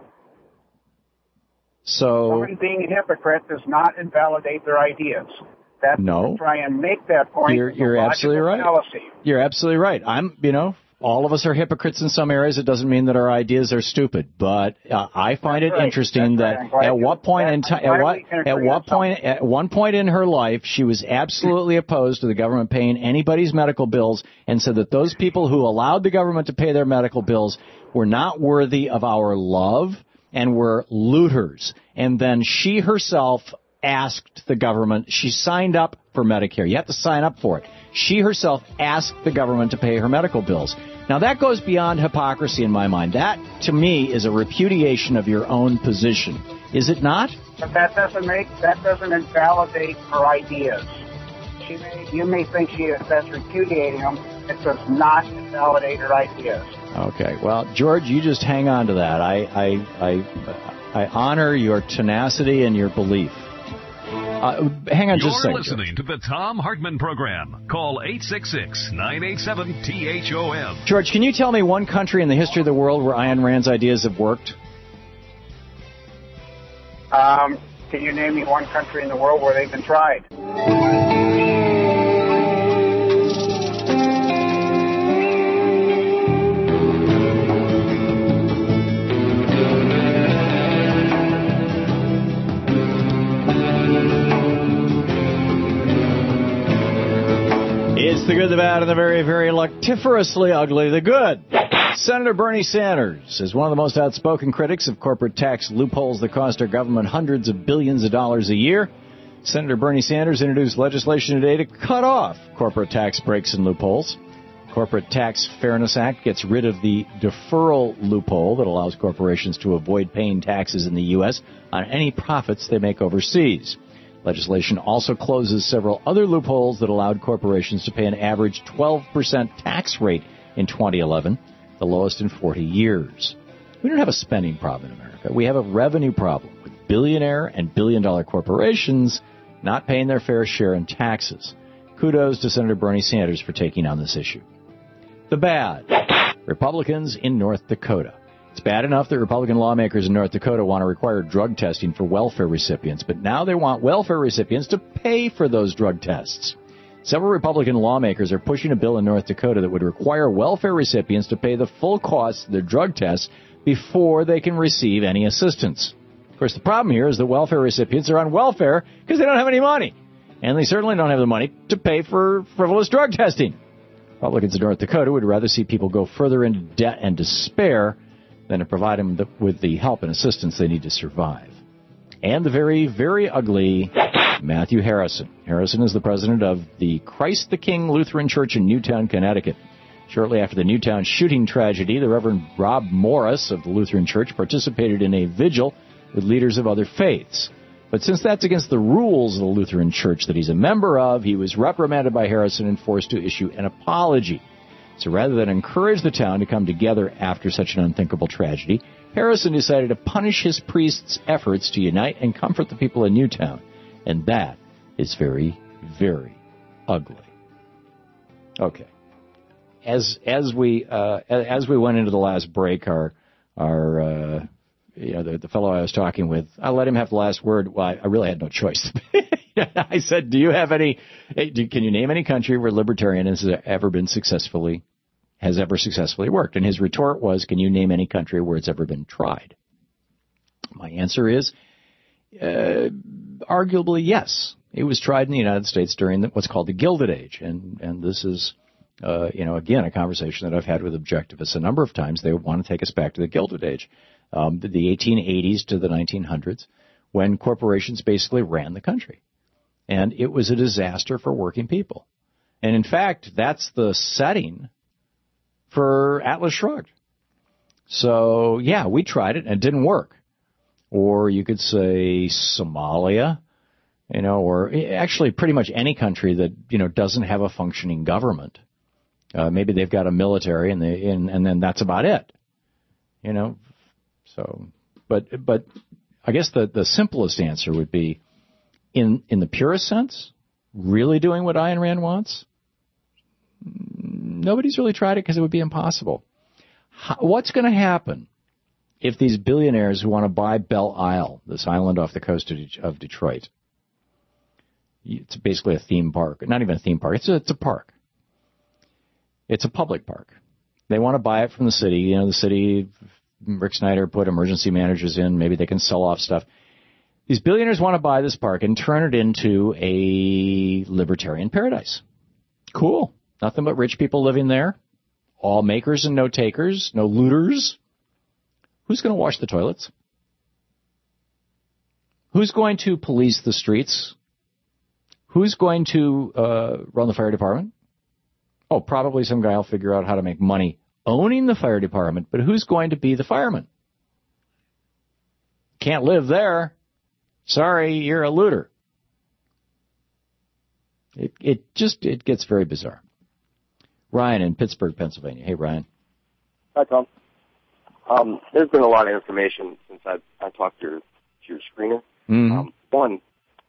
So
somebody being a hypocrite does not invalidate their ideas. That's
no.
Try and make that point.
You're absolutely right.
Fallacy.
You're absolutely right. All of us are hypocrites in some areas. It doesn't mean that our ideas are stupid, but I find it interesting that at what point in time, at one point in her life, she was absolutely opposed to the government paying anybody's medical bills, and said that those people who allowed the government to pay their medical bills were not worthy of our love and were looters. And then she herself asked the government, she signed up for Medicare. You have to sign up for it. She herself asked the government to pay her medical bills. Now, that goes beyond hypocrisy in my mind. That, to me, is a repudiation of your own position. Is it not?
But that doesn't invalidate her ideas. You may think that's repudiating them. It does not invalidate her ideas.
Okay. Well, George, you just hang on to that. I honor your tenacity and your belief. Hang on just a second.
You're listening to the Thom Hartmann Program. Call 866-987-THOM.
George, can you tell me one country in the history of the world where Ayn Rand's ideas have worked?
Can you name me one country in the world where they've been tried?
It's the good, the bad, and the very, very luctiferously ugly, the good. Senator Bernie Sanders is one of the most outspoken critics of corporate tax loopholes that cost our government hundreds of billions of dollars a year. Senator Bernie Sanders introduced legislation today to cut off corporate tax breaks and loopholes. Corporate Tax Fairness Act gets rid of the deferral loophole that allows corporations to avoid paying taxes in the U.S. on any profits they make overseas. Legislation also closes several other loopholes that allowed corporations to pay an average 12% tax rate in 2011, the lowest in 40 years. We don't have a spending problem in America. We have a revenue problem with billionaire and billion-dollar corporations not paying their fair share in taxes. Kudos to Senator Bernie Sanders for taking on this issue. The bad. Republicans in North Dakota. It's bad enough that Republican lawmakers in North Dakota want to require drug testing for welfare recipients, but now they want welfare recipients to pay for those drug tests. Several Republican lawmakers are pushing a bill in North Dakota that would require welfare recipients to pay the full cost of their drug tests before they can receive any assistance. Of course, the problem here is that welfare recipients are on welfare because they don't have any money, and they certainly don't have the money to pay for frivolous drug testing. Republicans in North Dakota would rather see people go further into debt and despair than to provide them with the help and assistance they need to survive. And the very, very ugly Matthew Harrison. Harrison is the president of the Christ the King Lutheran Church in Newtown, Connecticut. Shortly after the Newtown shooting tragedy, the Reverend Rob Morris of the Lutheran Church participated in a vigil with leaders of other faiths. But since that's against the rules of the Lutheran Church that he's a member of, he was reprimanded by Harrison and forced to issue an apology. So rather than encourage the town to come together after such an unthinkable tragedy, Harrison decided to punish his priests' efforts to unite and comfort the people in Newtown. And that is very, very ugly. Okay. As we went into the last break, the fellow I was talking with, I let him have the last word. Well, I really had no choice. I said, can you name any country where libertarianism has ever successfully worked? And his retort was, can you name any country where it's ever been tried? My answer is, arguably, yes. It was tried in the United States during what's called the Gilded Age. And this is, again, a conversation that I've had with objectivists a number of times. They want to take us back to the Gilded Age, the 1880s to the 1900s, when corporations basically ran the country. And it was a disaster for working people. And in fact, that's the setting for Atlas Shrugged. So, yeah, we tried it and it didn't work. Or you could say Somalia, or actually pretty much any country that, doesn't have a functioning government. Maybe they've got a military and then that's about it. So, but I guess the simplest answer would be, in the purest sense, really doing what Ayn Rand wants? Nobody's really tried it because it would be impossible. What's going to happen if these billionaires who want to buy Belle Isle, this island off the coast of Detroit? It's basically a theme park. Not even a theme park. It's a park. It's a public park. They want to buy it from the city. You know, the city, Rick Snyder put emergency managers in. Maybe they can sell off stuff. These billionaires want to buy this park and turn it into a libertarian paradise. Cool. Nothing but rich people living there. All makers and no takers. No looters. Who's going to wash the toilets? Who's going to police the streets? Who's going to run the fire department? Oh, probably some guy will figure out how to make money owning the fire department, but who's going to be the fireman? Can't live there. Sorry, you're a looter. It gets very bizarre. Ryan in Pittsburgh, Pennsylvania. Hey, Ryan.
Hi, Tom. There's been a lot of information since I talked to your screener.
Mm-hmm.
One,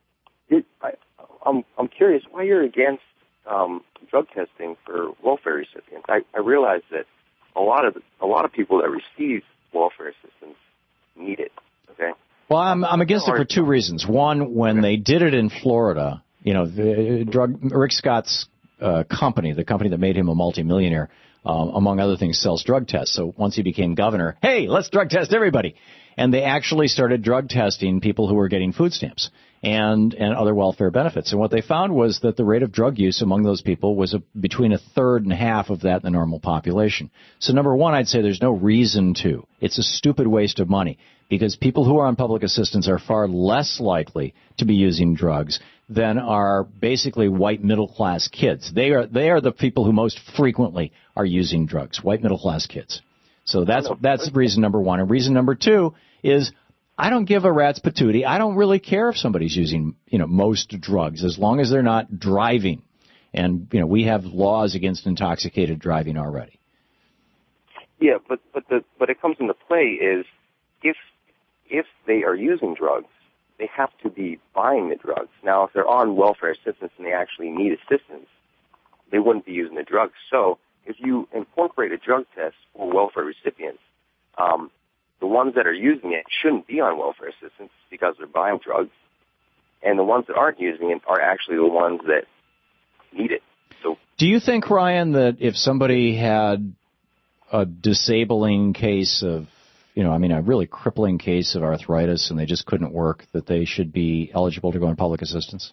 I'm curious why you're against drug testing for welfare recipients. I realize that a lot of people that receive welfare assistance need it. Okay.
Well, I'm against it for two reasons. One, when they did it in Florida, you know, Rick Scott's company, the company that made him a multimillionaire, among other things, sells drug tests. So once he became governor, hey, let's drug test everybody. And they actually started drug testing people who were getting food stamps and other welfare benefits. And what they found was that the rate of drug use among those people was between a third and half of that in the normal population. So number one, I'd say there's no reason to. It's a stupid waste of money because people who are on public assistance are far less likely to be using drugs than are basically white middle-class kids. They are the people who most frequently are using drugs, white middle-class kids. So that's reason number one. And reason number two is I don't give a rat's patootie. I don't really care if somebody's using, most drugs as long as they're not driving. And, we have laws against intoxicated driving already.
Yeah, but it comes into play is if they are using drugs, they have to be buying the drugs. Now, if they're on welfare assistance and they actually need assistance, they wouldn't be using the drugs. So if you incorporate a drug test for welfare recipients, the ones that are using it shouldn't be on welfare assistance because they're buying drugs, and the ones that aren't using it are actually the ones that need it. So, do you think, Ryan, that if somebody had a disabling case of, a really crippling case of arthritis and they just couldn't work, that they should be eligible to go on public assistance?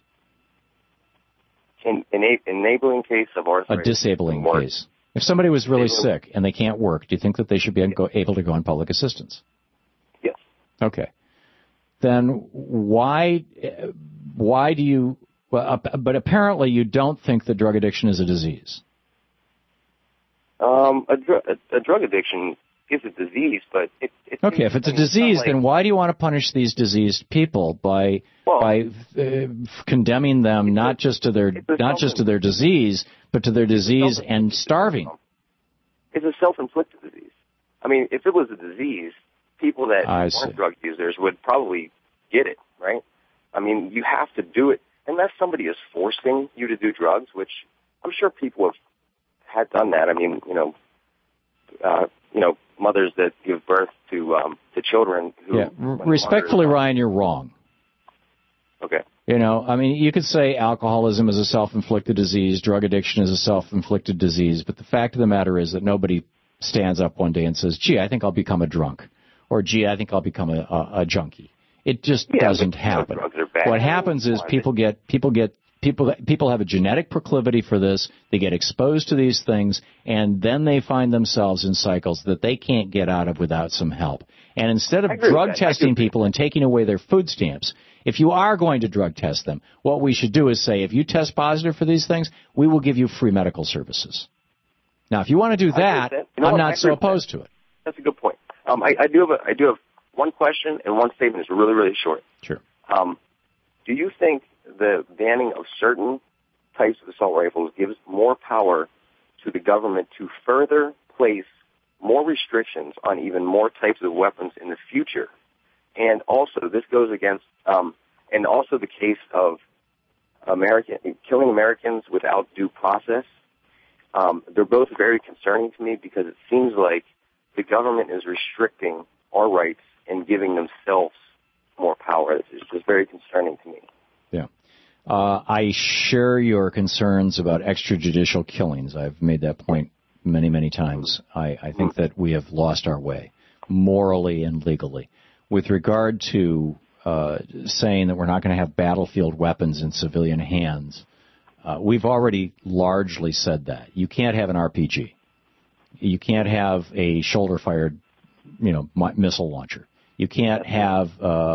Enabling case of arthritis?
A disabling case. If somebody was really sick and they can't work, do you think that they should be able to go on public assistance?
Yes.
Okay. Then why do you... but apparently you don't think that drug addiction is a disease.
A drug addiction is a disease, but
okay, if it's a disease, then why do you want to punish these diseased people by condemning them not just to their disease, but to their disease and starving?
It's a self-inflicted disease. I mean, if it was a disease, people that aren't drug users would probably get it, right? I mean, you have to do it unless somebody is forcing you to do drugs, which I'm sure people had done that. I mean, mothers that give birth to children who... Yeah,
respectfully, Ryan, you're wrong.
Okay.
You could say alcoholism is a self-inflicted disease, drug addiction is a self-inflicted disease, but the fact of the matter is that nobody stands up one day and says, gee, I think I'll become a drunk, or gee, I think I'll become a junkie. It just doesn't happen. What happens is people have a genetic proclivity for this. They get exposed to these things, and then they find themselves in cycles that they can't get out of without some help. And instead of drug testing people and taking away their food stamps, if you are going to drug test them, what we should do is say, if you test positive for these things, we will give you free medical services. Now, if you want to do that, I'm not so opposed to it.
That's a good point. I do have one question and one statement that's really, really short.
Sure.
Do you think the banning of certain types of assault rifles gives more power to the government to further place more restrictions on even more types of weapons in the future? And also, this goes against, and also the case of killing Americans without due process. they're both very concerning to me because it seems like the government is restricting our rights and giving themselves more power. It's just very concerning to me.
Yeah. I share your concerns about extrajudicial killings. I've made that point many, many times. I think that we have lost our way, morally and legally. With regard to saying that we're not going to have battlefield weapons in civilian hands, we've already largely said that. You can't have an RPG. You can't have a shoulder-fired, missile launcher. You can't have,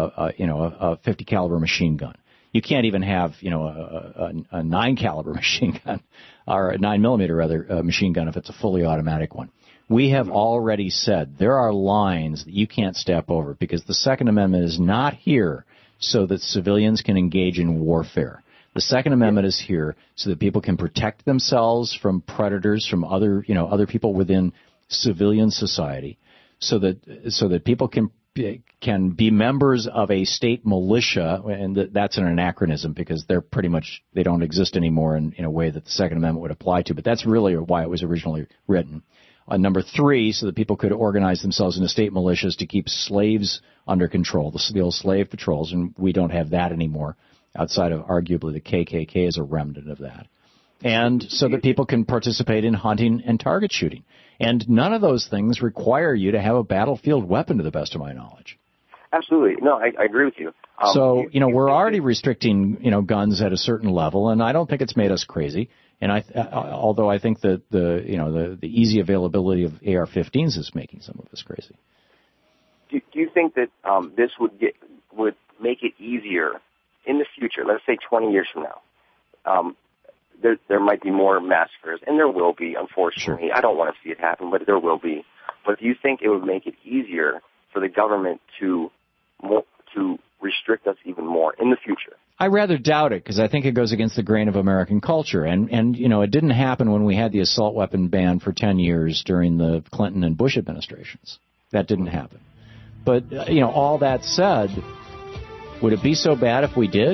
a 50 caliber machine gun. You can't even have, a 9 caliber machine gun, or a 9 millimeter rather, machine gun if it's a fully automatic one. We have already said there are lines that you can't step over because the Second Amendment is not here so that civilians can engage in warfare. The Second Amendment is here so that people can protect themselves from predators, from other people within civilian society, so that people can be members of a state militia, and that's an anachronism because they don't exist anymore in a way that the Second Amendment would apply to, but that's really why it was originally written. Number 3, so that people could organize themselves into state militias to keep slaves under control, the old slave patrols, and we don't have that anymore outside of arguably the KKK is a remnant of that. And so that people can participate in hunting and target shooting. And none of those things require you to have a battlefield weapon, to the best of my knowledge.
Absolutely. No, I agree with you.
We're already restricting, guns at a certain level, and I don't think it's made us crazy. And although I think that the easy availability of AR-15s is making some of us crazy.
Do you think that this would make it easier in the future? Let's say 20 years from now. There might be more massacres, and there will be, unfortunately. Sure. I don't want to see it happen, but there will be. But do you think it would make it easier for the government to restrict us even more in the future?
I rather doubt it, because I think it goes against the grain of American culture. And it didn't happen when we had the assault weapon ban for 10 years during the Clinton and Bush administrations. That didn't happen. But, all that said, would it be so bad if we did?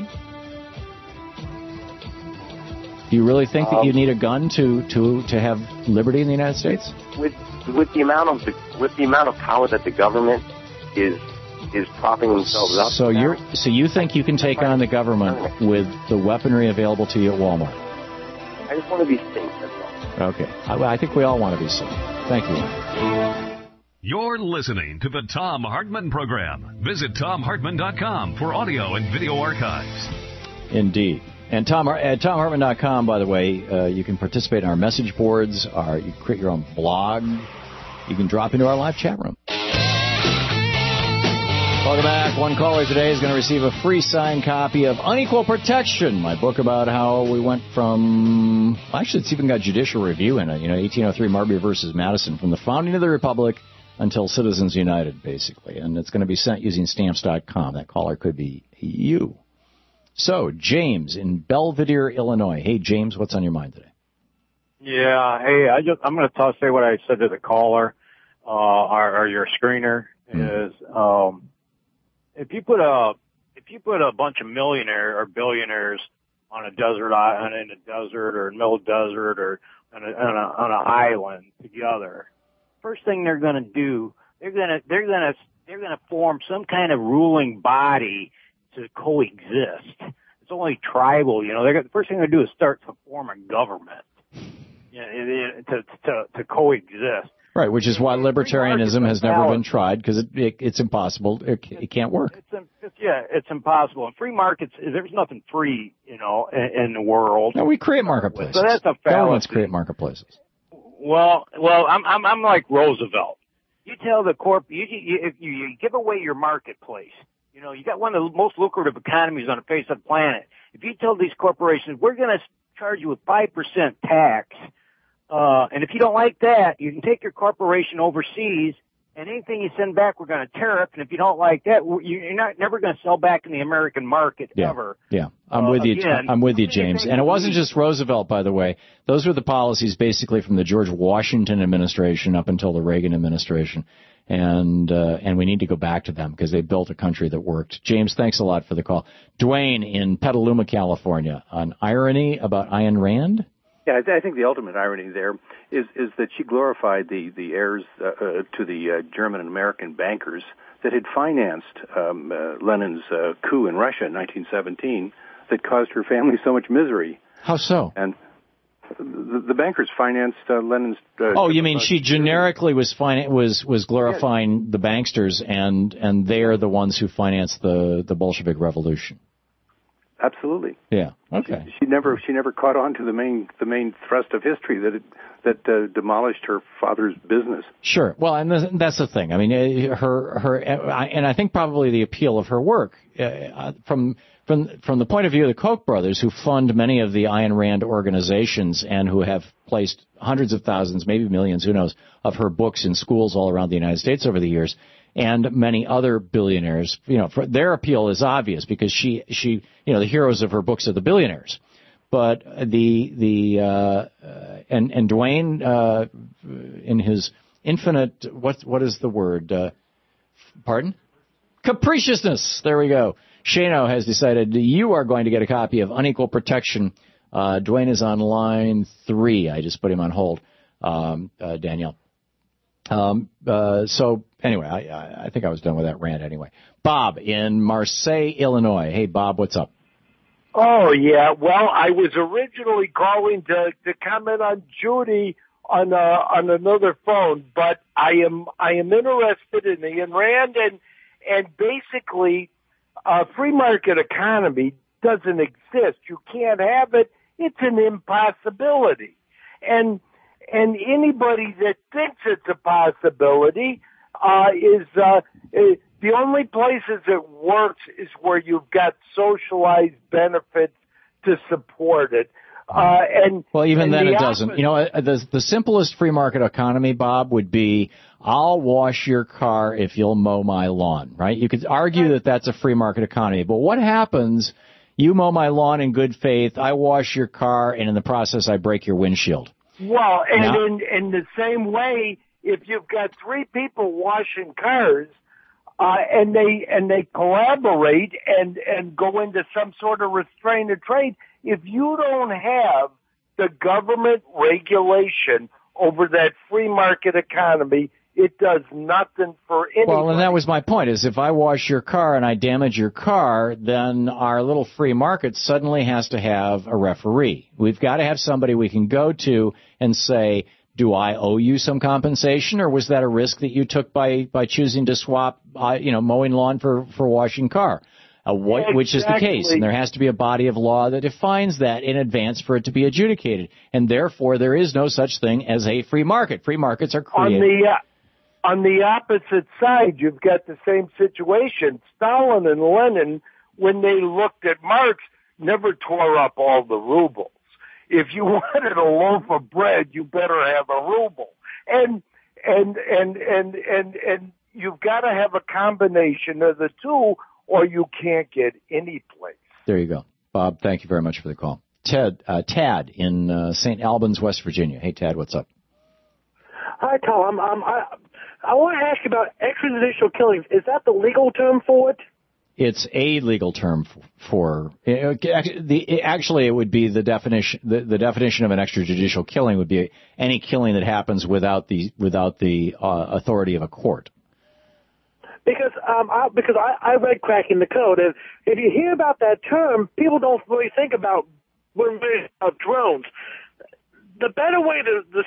Do you really think that you need a gun to have liberty in the United States?
With the amount of power that the government is propping themselves up.
So you think you can take on the government with the weaponry available to you at Walmart?
I just want to be safe, that's all.
Okay. I think we all want to be safe. Thank you.
You're listening to the Thom Hartmann Program. Visit ThomHartmann.com for audio and video archives.
Indeed. And at ThomHartmann.com, by the way, you can participate in our message boards. You can create your own blog. You can drop into our live chat room. Welcome back. One caller today is going to receive a free signed copy of Unequal Protection, my book about how we went from, actually it's even got judicial review in it, 1803 Marbury versus Madison, from the founding of the Republic until Citizens United, basically. And it's going to be sent using Stamps.com. That caller could be you. So, James in Belvidere, Illinois. Hey, James, what's on your mind today?
Yeah, hey, I'm going to say what I said to the caller, or your screener, is, if you put a bunch of millionaires or billionaires on a desert island, in a desert or in the middle of the desert or on an island together, first thing they're going to do, they're going to form some kind of ruling body to coexist. It's only tribal, the first thing they do is start to form a government, to coexist.
Right, which is why libertarianism has never been tried, because it's impossible. It can't work.
It's impossible. And free markets, there's nothing free, in the world.
No, we create marketplaces.
So that's a fallacy.
Governments create marketplaces.
Well, I'm like Roosevelt. You tell the you give away your marketplace. You got one of the most lucrative economies on the face of the planet. If you tell these corporations, we're going to charge you with 5% tax, and if you don't like that, you can take your corporation overseas, and anything you send back, we're going to tariff, and if you don't like that, you're never going to sell back in the American market ever.
Yeah, I'm with you. I'm with you, James. And it wasn't just Roosevelt, by the way. Those were the policies basically from the George Washington administration up until the Reagan administration. And we need to go back to them because they built a country that worked. James, thanks a lot for the call. Dwayne in Petaluma, California, on irony about Ayn Rand?
Yeah, I think the ultimate irony there is that she glorified the heirs to the German and American bankers that had financed Lenin's coup in Russia in 1917 that caused her family so much misery.
How so?
And the bankers financed Lenin's...
you mean she generically was glorifying the banksters, and they are the ones who financed the Bolshevik Revolution?
Absolutely.
Yeah. Okay.
She never caught on to the main thrust of history that demolished her father's business.
Sure. Well, and that's the thing. I mean, and I think probably the appeal of her work from the point of view of the Koch brothers, who fund many of the Ayn Rand organizations and who have placed hundreds of thousands, maybe millions, who knows, of her books in schools all around the United States over the years, and many other billionaires, their appeal is obvious because she, the heroes of her books are the billionaires. But and Dwayne, in his infinite, what is the word? Pardon? Capriciousness. There we go. Shano has decided you are going to get a copy of Unequal Protection. Dwayne is on line 3. I just put him on hold, Danielle. So anyway, I think I was done with that rant anyway. Bob in Marseille, Illinois. Hey, Bob, what's up?
Oh, yeah. Well, I was originally calling to comment on Judy on another phone, but I am interested in Ayn Rand and basically a free market economy doesn't exist. You can't have it. It's an impossibility. And anybody that thinks it's a possibility is the only places it works is where you've got socialized benefits to support it.
Even then it doesn't. The simplest free market economy, Bob, would be I'll wash your car if you'll mow my lawn, right? You could argue that that's a free market economy, but what happens? You mow my lawn in good faith, I wash your car, and in the process I break your windshield.
Well, and in the same way, if you've got 3 people washing cars, and they collaborate and go into some sort of restraint of trade, if you don't have the government regulation over that free market economy, it does nothing for anybody.
Well, and that was my point, is if I wash your car and I damage your car, then our little free market suddenly has to have a referee. We've got to have somebody we can go to and say, do I owe you some compensation, or was that a risk that you took by choosing to swap, mowing lawn for washing car? Which is the case, and there has to be a body of law that defines that in advance for it to be adjudicated, and therefore there is no such thing as a free market. Free markets are created.
On the opposite side, you've got the same situation. Stalin and Lenin, when they looked at Marx, never tore up all the rubles. If you wanted a loaf of bread, you better have a ruble. And you've got to have a combination of the two, or you can't get any place.
There you go. Bob, thank you very much for the call. Tad in St. Albans, West Virginia. Hey, Tad, what's up?
Hi, Tom. I want to ask you about extrajudicial killings. Is that the legal term for it?
It's a legal term for actually, it would be the definition. The definition of an extrajudicial killing would be any killing that happens without the authority of a court.
Because I read Cracking the Code, and if you hear about that term, people don't really think about drones. The better way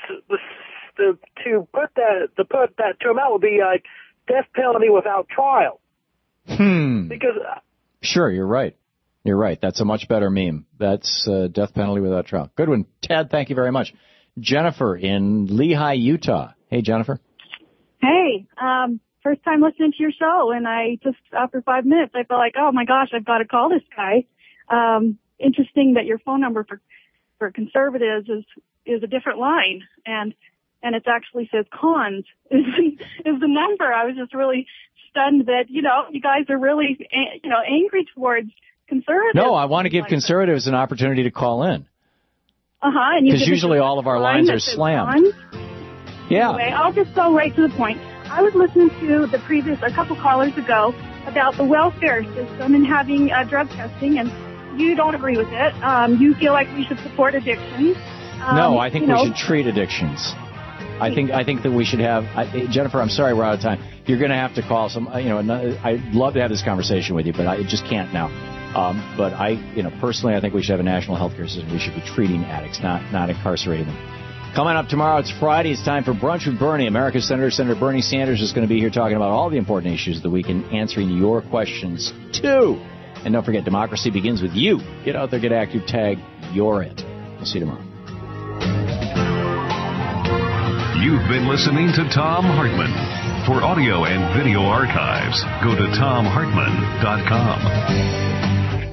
to put that term out would be death penalty without trial. Because
sure, you're right. You're right. That's a much better meme. That's death penalty without trial. Good one, Ted. Thank you very much. Jennifer in Lehi, Utah. Hey, Jennifer.
Hey, first time listening to your show, and I just after 5 minutes, I felt like, oh my gosh, I've got to call this guy. Interesting that your phone number for conservatives is a different line, and it actually says cons is the number. I was just really stunned that, you guys are really, angry towards conservatives.
No, I want to give conservatives an opportunity to call in.
Uh-huh.
Because usually all of our lines are slammed. Yeah.
Anyway, I'll just go right to the point. I was listening to a couple callers ago about the welfare system and having drug testing, and you don't agree with it. You feel like we should support addictions.
No, I think we should treat addictions. I think that we should have Jennifer. I'm sorry, we're out of time. You're going to have to call some. I'd love to have this conversation with you, but I just can't now. But personally, I think we should have a national health care system. We should be treating addicts, not incarcerating them. Coming up tomorrow, it's Friday. It's time for Brunch with Bernie. America's Senator Bernie Sanders is going to be here talking about all the important issues of the week and answering your questions too. And don't forget, democracy begins with you. Get out there, get active, tag, you're it. We'll see you tomorrow.
You've been listening to Thom Hartmann. For audio and video archives, go to thomhartmann.com.